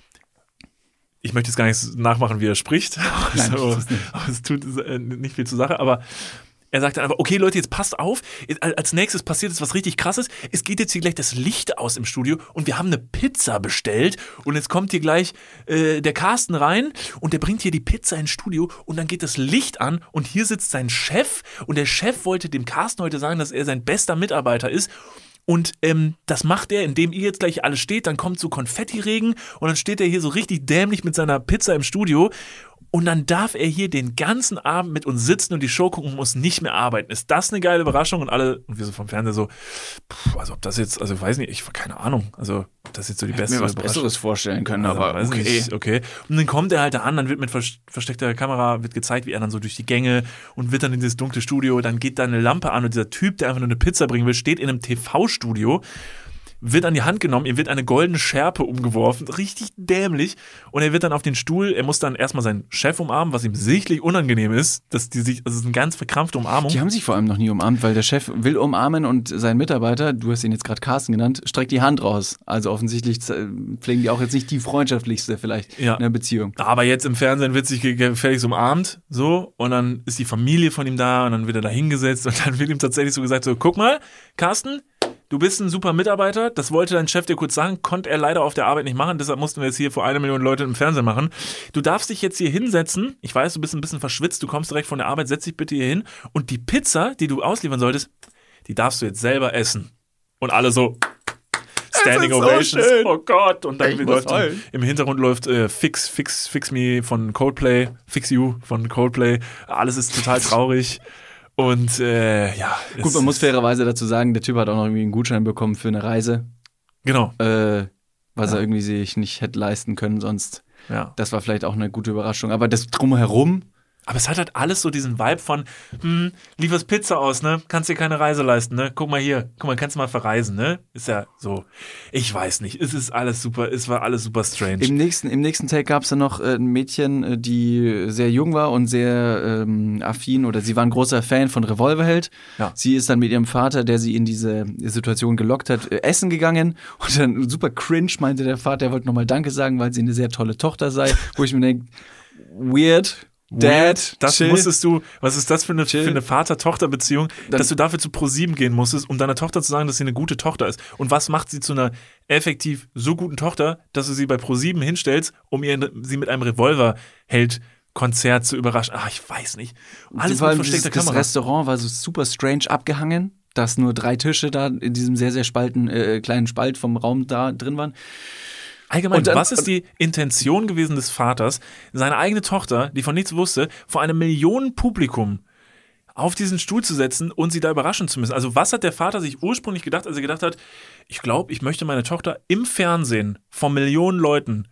ich möchte jetzt gar nicht nachmachen, wie er spricht.
Nein,
aber es tut nicht viel zur Sache, aber er sagt dann einfach, okay Leute, jetzt passt auf, als nächstes passiert jetzt was richtig Krasses, es geht jetzt hier gleich das Licht aus im Studio und wir haben eine Pizza bestellt und jetzt kommt hier gleich der Carsten rein und der bringt hier die Pizza ins Studio und dann geht das Licht an und hier sitzt sein Chef und der Chef wollte dem Carsten heute sagen, dass er sein bester Mitarbeiter ist. Und das macht er, indem ihr jetzt gleich alle steht, dann kommt so Konfettiregen und dann steht er hier so richtig dämlich mit seiner Pizza im Studio und dann darf er hier den ganzen Abend mit uns sitzen und die Show gucken und muss nicht mehr arbeiten. Ist das eine geile Überraschung? Und alle, und wir so vom Fernseher so, also ob das jetzt, also ich weiß nicht, keine Ahnung, also ob das jetzt so die beste
Mir was
Überraschung.
Besseres vorstellen können,
Also,
aber
weiß
okay.
nicht, okay. Und dann kommt er halt da an, dann wird mit versteckter Kamera wird gezeigt, wie er dann so durch die Gänge und wird dann in dieses dunkle Studio, dann geht da eine Lampe an und dieser Typ, der einfach nur eine Pizza bringen will, steht in einem TV-Studio, wird an die Hand genommen, ihm wird eine goldene Schärpe umgeworfen, richtig dämlich und er wird dann auf den Stuhl, er muss dann erstmal seinen Chef umarmen, was ihm sichtlich unangenehm ist, dass die sich, also es ist eine ganz verkrampfte Umarmung.
Die haben sich vor allem noch nie umarmt, weil der Chef will umarmen und sein Mitarbeiter, du hast ihn jetzt gerade Carsten genannt, streckt die Hand raus. Also offensichtlich pflegen die auch jetzt nicht die freundschaftlichste vielleicht in der Beziehung.
Aber jetzt im Fernsehen wird sich gefälligst umarmt, so, und dann ist die Familie von ihm da und dann wird er da hingesetzt und dann wird ihm tatsächlich so gesagt, so, guck mal, Carsten, du bist ein super Mitarbeiter, das wollte dein Chef dir kurz sagen, konnte er leider auf der Arbeit nicht machen, deshalb mussten wir jetzt hier vor 1 Million Leute im Fernsehen machen. Du darfst dich jetzt hier hinsetzen, ich weiß, du bist ein bisschen verschwitzt, du kommst direkt von der Arbeit, setz dich bitte hier hin und die Pizza, die du ausliefern solltest, die darfst du jetzt selber essen. Und alle so Standing Ovations,
schön.
oh Gott, und dann
Ich muss
läuft
heulen.
im Hintergrund läuft Fix Me von Coldplay, Fix You von Coldplay, alles ist total traurig. Und ja.
Gut, man muss fairerweise dazu sagen, der Typ hat auch noch irgendwie einen Gutschein bekommen für eine Reise,
Genau.
was er irgendwie sich nicht hätte leisten können sonst.
Ja.
Das war vielleicht auch eine gute Überraschung. Aber das Drumherum,
Aber es hat halt alles so diesen Vibe von, lieferst Pizza aus, ne? Kannst dir keine Reise leisten, ne? Guck mal hier, kannst du mal verreisen, ne? Ist ja so, ich weiß nicht, es ist alles super, es war alles super strange.
im nächsten Take gab es dann noch ein Mädchen, die sehr jung war und sehr affin, oder sie war ein großer Fan von Revolverheld.
Ja.
Sie ist dann mit ihrem Vater, der sie in diese Situation gelockt hat, essen gegangen. Und dann super cringe meinte der Vater, er wollte nochmal Danke sagen, weil sie eine sehr tolle Tochter sei. Wo ich mir denke, weird. Dad,
das
chill.
musstest du, was ist das für eine
Chill.
Vater-Tochter-Beziehung, dass du dafür zu ProSieben gehen musstest, um deiner Tochter zu sagen, dass sie eine gute Tochter ist. Und was macht sie zu einer effektiv so guten Tochter, dass du sie bei ProSieben hinstellst, um sie mit einem Revolverheld-Konzert zu überraschen? Ach, ich weiß nicht. Alles
Vor
mit
allem
versteckter
das
Kamera.
Restaurant war so super strange abgehangen, dass nur 3 Tische da in diesem sehr, sehr kleinen Spalt vom Raum da drin waren.
Allgemein,
Und dann-
was ist die Intention gewesen des Vaters, seine eigene Tochter, die von nichts wusste, vor einem Millionenpublikum auf diesen Stuhl zu setzen und sie da überraschen zu müssen? Also was hat der Vater sich ursprünglich gedacht, als er gedacht hat, ich glaube, ich möchte meine Tochter im Fernsehen vor Millionen Leuten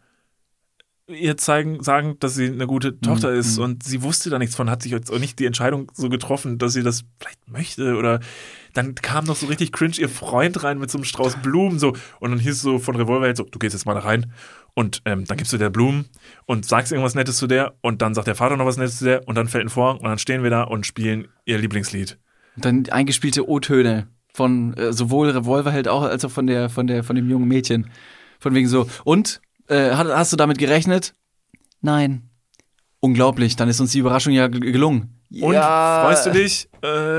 ihr sagen, dass sie eine gute Tochter ist und sie wusste da nichts von, hat sich jetzt auch nicht die Entscheidung so getroffen, dass sie das vielleicht möchte, oder dann kam noch so richtig cringe ihr Freund rein mit so einem Strauß Blumen so und dann hieß es so von Revolverheld so, du gehst jetzt mal da rein und dann gibst du der Blumen und sagst irgendwas Nettes zu der und dann sagt der Vater noch was Nettes zu der und dann fällt ein Vorhang und dann stehen wir da und spielen ihr Lieblingslied.
Und dann eingespielte O-Töne von sowohl Revolverheld auch als auch von dem jungen Mädchen. Von wegen so, und? Hast du damit gerechnet? Nein. Unglaublich, dann ist uns die Überraschung ja gelungen.
Und freust du dich?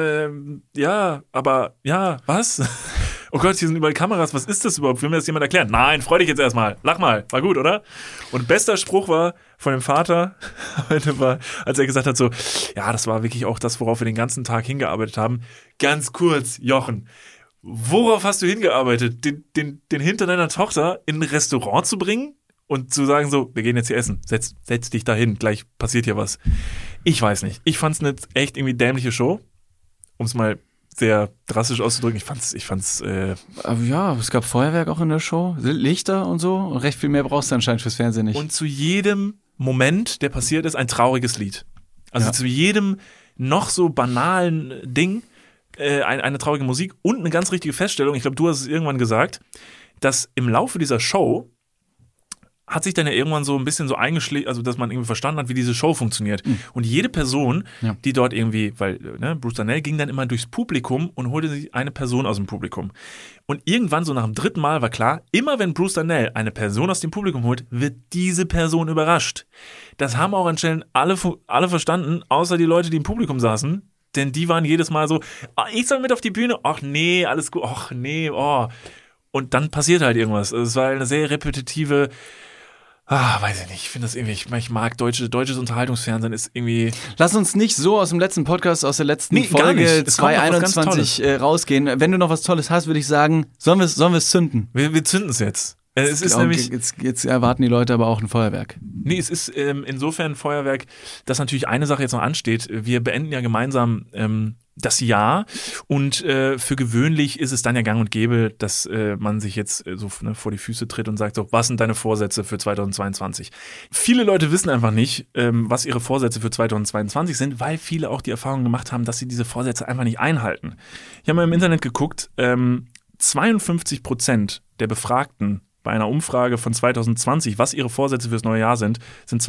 Ja, aber ja, was? Oh Gott, hier sind überall Kameras, was ist das überhaupt? Will mir das jemand erklären? Nein, freu dich jetzt erstmal. Lach mal, war gut, oder? Und bester Spruch war von dem Vater, als er gesagt hat so, ja, das war wirklich auch das, worauf wir den ganzen Tag hingearbeitet haben. Ganz kurz, Jochen, worauf hast du hingearbeitet? Den Hintern deiner Tochter in ein Restaurant zu bringen? Und zu sagen so, wir gehen jetzt hier essen, setz dich da hin, gleich passiert hier was. Ich weiß nicht. Ich fand's eine echt irgendwie dämliche Show, um es mal sehr drastisch auszudrücken. Ich fand's
ja, es gab Feuerwerk auch in der Show, Lichter und so. Und recht viel mehr brauchst du anscheinend fürs Fernsehen nicht.
Und zu jedem Moment, der passiert ist, ein trauriges Lied. Also zu jedem noch so banalen Ding eine traurige Musik und eine ganz richtige Feststellung. Ich glaube, du hast es irgendwann gesagt, dass im Laufe dieser Show hat sich dann ja irgendwann so ein bisschen so eingeschlichen, also dass man irgendwie verstanden hat, wie diese Show funktioniert. Und jede Person, die dort irgendwie, weil Bruce Darnell ging dann immer durchs Publikum und holte sich eine Person aus dem Publikum. Und irgendwann, so nach dem 3. Mal, war klar, immer wenn Bruce Darnell eine Person aus dem Publikum holt, wird diese Person überrascht. Das haben auch anscheinend alle verstanden, außer die Leute, die im Publikum saßen. Denn die waren jedes Mal so, ich soll mit auf die Bühne, ach nee, alles gut, ach nee, oh. Und dann passiert halt irgendwas. Es war eine sehr repetitive, weiß ich nicht, ich finde das irgendwie, ich mag deutsches Unterhaltungsfernsehen ist irgendwie...
Lass uns nicht so aus dem letzten Podcast, aus der letzten Folge 2021 rausgehen. Wenn du noch was Tolles hast, würde ich sagen, sollen wir es zünden?
Wir zünden es jetzt. Es ist nämlich
jetzt erwarten die Leute aber auch ein Feuerwerk.
Nee, es ist insofern ein Feuerwerk, dass natürlich eine Sache jetzt noch ansteht. Wir beenden ja gemeinsam das Jahr und für gewöhnlich ist es dann ja gang und gäbe, dass man sich jetzt so vor die Füße tritt und sagt so, was sind deine Vorsätze für 2022? Viele Leute wissen einfach nicht, was ihre Vorsätze für 2022 sind, weil viele auch die Erfahrung gemacht haben, dass sie diese Vorsätze einfach nicht einhalten. Ich habe mal im Internet geguckt, 52% der Befragten bei einer Umfrage von 2020, was ihre Vorsätze fürs neue Jahr sind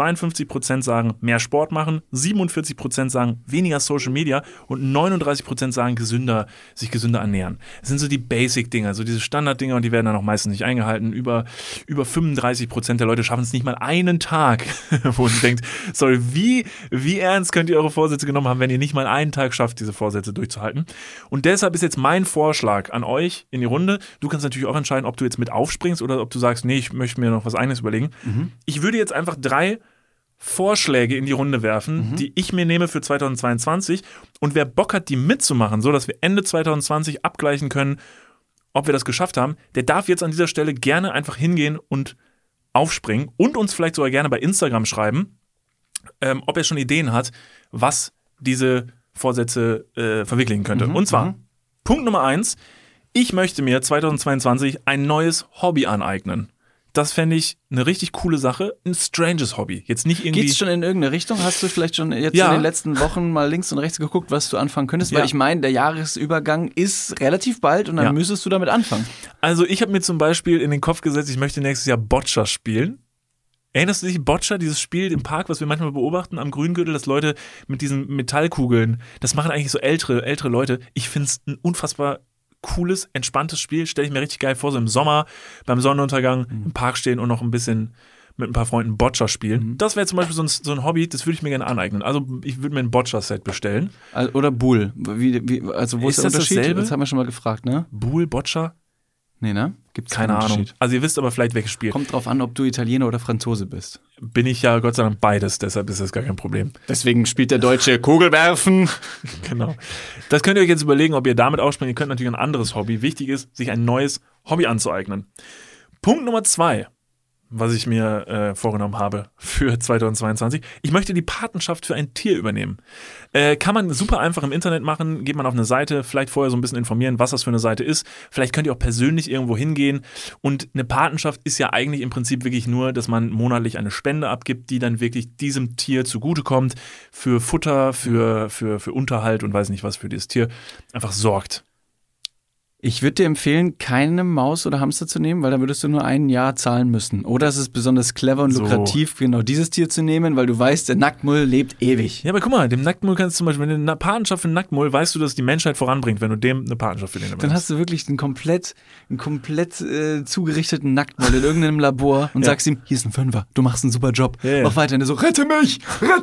52% sagen, mehr Sport machen, 47% sagen, weniger Social Media und 39% sagen, sich gesünder ernähren. Das sind so die Basic-Dinger, so diese Standard-Dinger und die werden dann auch meistens nicht eingehalten. Über 35% der Leute schaffen es nicht mal einen Tag, wo man denkt, sorry, wie ernst könnt ihr eure Vorsätze genommen haben, wenn ihr nicht mal einen Tag schafft, diese Vorsätze durchzuhalten. Und deshalb ist jetzt mein Vorschlag an euch in die Runde. Du kannst natürlich auch entscheiden, ob du jetzt mit aufspringst oder ob du sagst, nee, ich möchte mir noch was Eigenes überlegen. Ich würde jetzt einfach 3 Vorschläge in die Runde werfen, die ich mir nehme für 2022 und wer Bock hat, die mitzumachen, so dass wir Ende 2020 abgleichen können, ob wir das geschafft haben, der darf jetzt an dieser Stelle gerne einfach hingehen und aufspringen und uns vielleicht sogar gerne bei Instagram schreiben, ob er schon Ideen hat, was diese Vorsätze verwirklichen könnte. Und zwar, Punkt Nummer 1, ich möchte mir 2022 ein neues Hobby aneignen. Das fände ich eine richtig coole Sache. Ein stranges Hobby. Jetzt nicht irgendwie.
Geht's schon in irgendeine Richtung? Hast du vielleicht schon jetzt in den letzten Wochen mal links und rechts geguckt, was du anfangen könntest? Weil ich meine, der Jahresübergang ist relativ bald und dann müsstest du damit anfangen.
Also ich habe mir zum Beispiel in den Kopf gesetzt, ich möchte nächstes Jahr Boccia spielen. Erinnerst du dich, Boccia, dieses Spiel im Park, was wir manchmal beobachten am Grüngürtel, dass Leute mit diesen Metallkugeln, das machen eigentlich so ältere Leute. Ich finde es ein unfassbar cooles, entspanntes Spiel, stelle ich mir richtig geil vor, so im Sommer beim Sonnenuntergang im Park stehen und noch ein bisschen mit ein paar Freunden Boccia spielen. Das wäre zum Beispiel so ein Hobby, das würde ich mir gerne aneignen. Also ich würde mir ein Boccia-Set bestellen.
Oder Boule. Also wo ist der Unterschied?
Dasselbe?
Das haben wir schon mal gefragt, ne?
Boule, Boccia?
Nee, ne? Gibt's
keine Ahnung. Also ihr wisst aber vielleicht, welches Spiel.
Kommt drauf an, ob du Italiener oder Franzose bist.
Bin ich ja Gott sei Dank beides, deshalb ist das gar kein Problem.
Deswegen spielt der Deutsche Kugelwerfen.
Genau. Das könnt ihr euch jetzt überlegen, ob ihr damit aufspringt. Ihr könnt natürlich ein anderes Hobby. Wichtig ist, sich ein neues Hobby anzueignen. Punkt Nummer 2, was ich mir vorgenommen habe für 2022. Ich möchte die Patenschaft für ein Tier übernehmen. Kann man super einfach im Internet machen, geht man auf eine Seite, vielleicht vorher so ein bisschen informieren, was das für eine Seite ist. Vielleicht könnt ihr auch persönlich irgendwo hingehen. Und eine Patenschaft ist ja eigentlich im Prinzip wirklich nur, dass man monatlich eine Spende abgibt, die dann wirklich diesem Tier zugutekommt, für Futter, für Unterhalt und weiß nicht was für dieses Tier einfach sorgt.
Ich würde dir empfehlen, keine Maus oder Hamster zu nehmen, weil dann würdest du nur ein Jahr zahlen müssen. Oder es ist besonders clever und lukrativ, genau dieses Tier zu nehmen, weil du weißt, der Nacktmull lebt ewig.
Ja, aber guck mal, dem Nacktmull kannst du zum Beispiel, wenn du eine Patenschaft für einen Nacktmull, weißt du, dass es die Menschheit voranbringt, wenn du dem eine Patenschaft für den übernimmst.
Dann hast du wirklich einen komplett zugerichteten Nacktmull in irgendeinem Labor und sagst ihm, hier ist ein Fünfer, du machst einen super Job, mach weiter. Und er so, rette mich,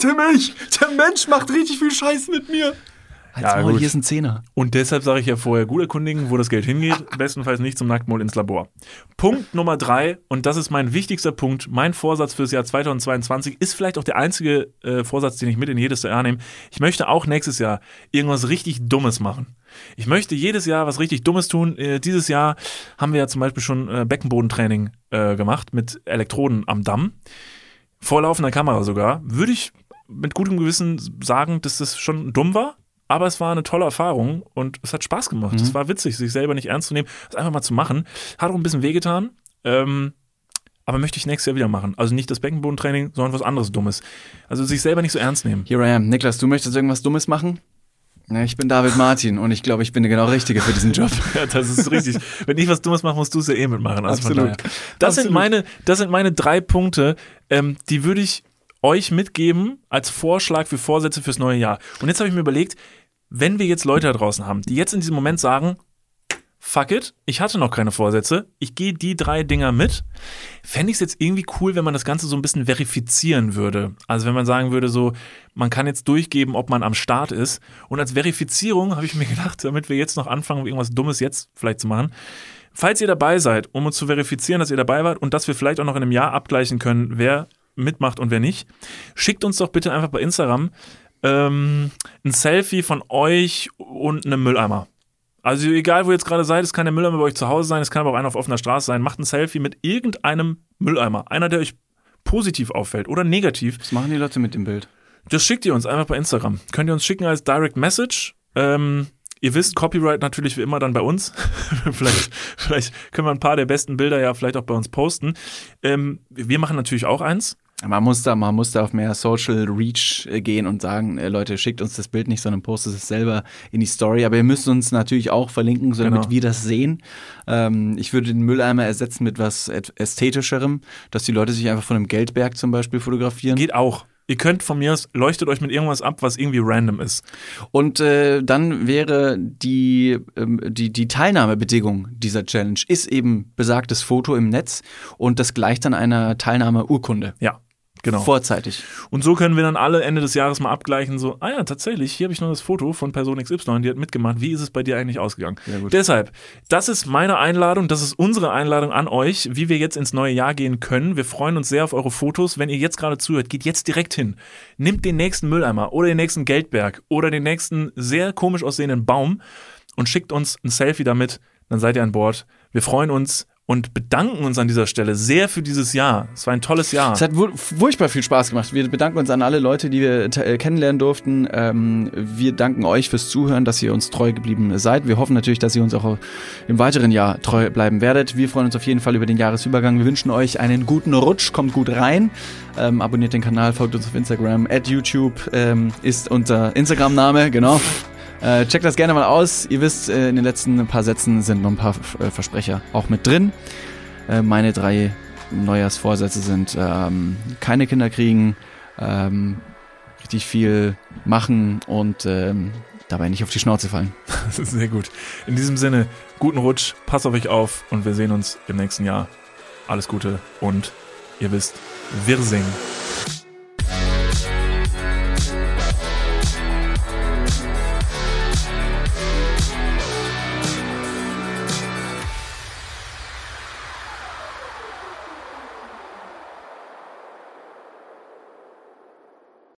der Mensch macht richtig viel Scheiß mit mir. Hier ist ein Zehner.
Und deshalb sage ich ja vorher, gut erkundigen, wo das Geld hingeht. Bestenfalls nicht zum Nacktmull ins Labor. Punkt Nummer 3, und das ist mein wichtigster Punkt, mein Vorsatz fürs Jahr 2022, ist vielleicht auch der einzige Vorsatz, den ich mit in jedes Jahr nehme. Ich möchte auch nächstes Jahr irgendwas richtig Dummes machen. Ich möchte jedes Jahr was richtig Dummes tun. Dieses Jahr haben wir ja zum Beispiel schon Beckenbodentraining gemacht mit Elektroden am Damm. Vor laufender Kamera sogar. Würde ich mit gutem Gewissen sagen, dass das schon dumm war. aber es war eine tolle Erfahrung und es hat Spaß gemacht. Es war witzig, sich selber nicht ernst zu nehmen, das einfach mal zu machen. Hat auch ein bisschen wehgetan, aber möchte ich nächstes Jahr wieder machen. Also nicht das Beckenbodentraining, sondern was anderes Dummes. Also sich selber nicht so ernst nehmen.
Here I am. Niklas, du möchtest irgendwas Dummes machen? Ja, ich bin David Martin und ich glaube, ich bin der genau Richtige für diesen Job.
Ja, das ist richtig. Wenn ich was Dummes mache, musst du es ja mitmachen. Also
Absolut.
Das sind meine 3 Punkte, die würde ich euch mitgeben als Vorschlag für Vorsätze fürs neue Jahr. Und jetzt habe ich mir überlegt, wenn wir jetzt Leute da draußen haben, die jetzt in diesem Moment sagen, fuck it, ich hatte noch keine Vorsätze, ich gehe die 3 Dinger mit, fände ich es jetzt irgendwie cool, wenn man das Ganze so ein bisschen verifizieren würde. Also wenn man sagen würde, so, man kann jetzt durchgeben, ob man am Start ist. Und als Verifizierung habe ich mir gedacht, damit wir jetzt noch anfangen, irgendwas Dummes jetzt vielleicht zu machen, falls ihr dabei seid, um uns zu verifizieren, dass ihr dabei wart und dass wir vielleicht auch noch in einem Jahr abgleichen können, wer mitmacht und wer nicht, schickt uns doch bitte einfach bei Instagram ein Selfie von euch und einem Mülleimer. Also egal, wo ihr jetzt gerade seid, es kann der Mülleimer bei euch zu Hause sein, es kann aber auch einer auf offener Straße sein. Macht ein Selfie mit irgendeinem Mülleimer. Einer, der euch positiv auffällt oder negativ.
Was machen die Leute mit dem Bild?
Das schickt ihr uns einfach bei Instagram. Könnt ihr uns schicken als Direct Message. Ihr wisst, Copyright natürlich wie immer dann bei uns. vielleicht können wir ein paar der besten Bilder ja vielleicht auch bei uns posten. Wir machen natürlich auch eins.
Man muss da auf mehr Social Reach gehen und sagen, Leute, schickt uns das Bild nicht, sondern postet es selber in die Story. Aber ihr müsst uns natürlich auch verlinken, so damit wir das sehen. Ich würde den Mülleimer ersetzen mit was Ästhetischerem, dass die Leute sich einfach von einem Geldberg zum Beispiel fotografieren.
Geht auch. Ihr könnt von mir aus, leuchtet euch mit irgendwas ab, was irgendwie random ist.
Und dann wäre die Teilnahmebedingung dieser Challenge ist eben besagtes Foto im Netz und das gleicht dann einer Teilnahmeurkunde.
Ja, genau.
Vorzeitig.
Und so können wir dann alle Ende des Jahres mal abgleichen, so, ja, tatsächlich, hier habe ich noch das Foto von Person XY, die hat mitgemacht. Wie ist es bei dir eigentlich ausgegangen?
Sehr gut.
Deshalb, das ist meine Einladung, das ist unsere Einladung an euch, wie wir jetzt ins neue Jahr gehen können. Wir freuen uns sehr auf eure Fotos. Wenn ihr jetzt gerade zuhört, geht jetzt direkt hin. Nehmt den nächsten Mülleimer oder den nächsten Geldberg oder den nächsten sehr komisch aussehenden Baum und schickt uns ein Selfie damit. Dann seid ihr an Bord. Wir freuen uns und bedanken uns an dieser Stelle sehr für dieses Jahr. Es war ein tolles Jahr.
Es hat furchtbar viel Spaß gemacht. Wir bedanken uns an alle Leute, die wir kennenlernen durften. Wir danken euch fürs Zuhören, dass ihr uns treu geblieben seid. Wir hoffen natürlich, dass ihr uns auch im weiteren Jahr treu bleiben werdet. Wir freuen uns auf jeden Fall über den Jahresübergang. Wir wünschen euch einen guten Rutsch. Kommt gut rein. Abonniert den Kanal, folgt uns auf Instagram. @YouTube ist unser Instagram-Name, genau. Checkt das gerne mal aus. Ihr wisst, in den letzten paar Sätzen sind noch ein paar Versprecher auch mit drin. Meine 3 Neujahrsvorsätze sind keine Kinder kriegen, richtig viel machen und dabei nicht auf die Schnauze fallen.
Das ist sehr gut. In diesem Sinne, guten Rutsch, passt auf euch auf und wir sehen uns im nächsten Jahr. Alles Gute und ihr wisst, wir singen.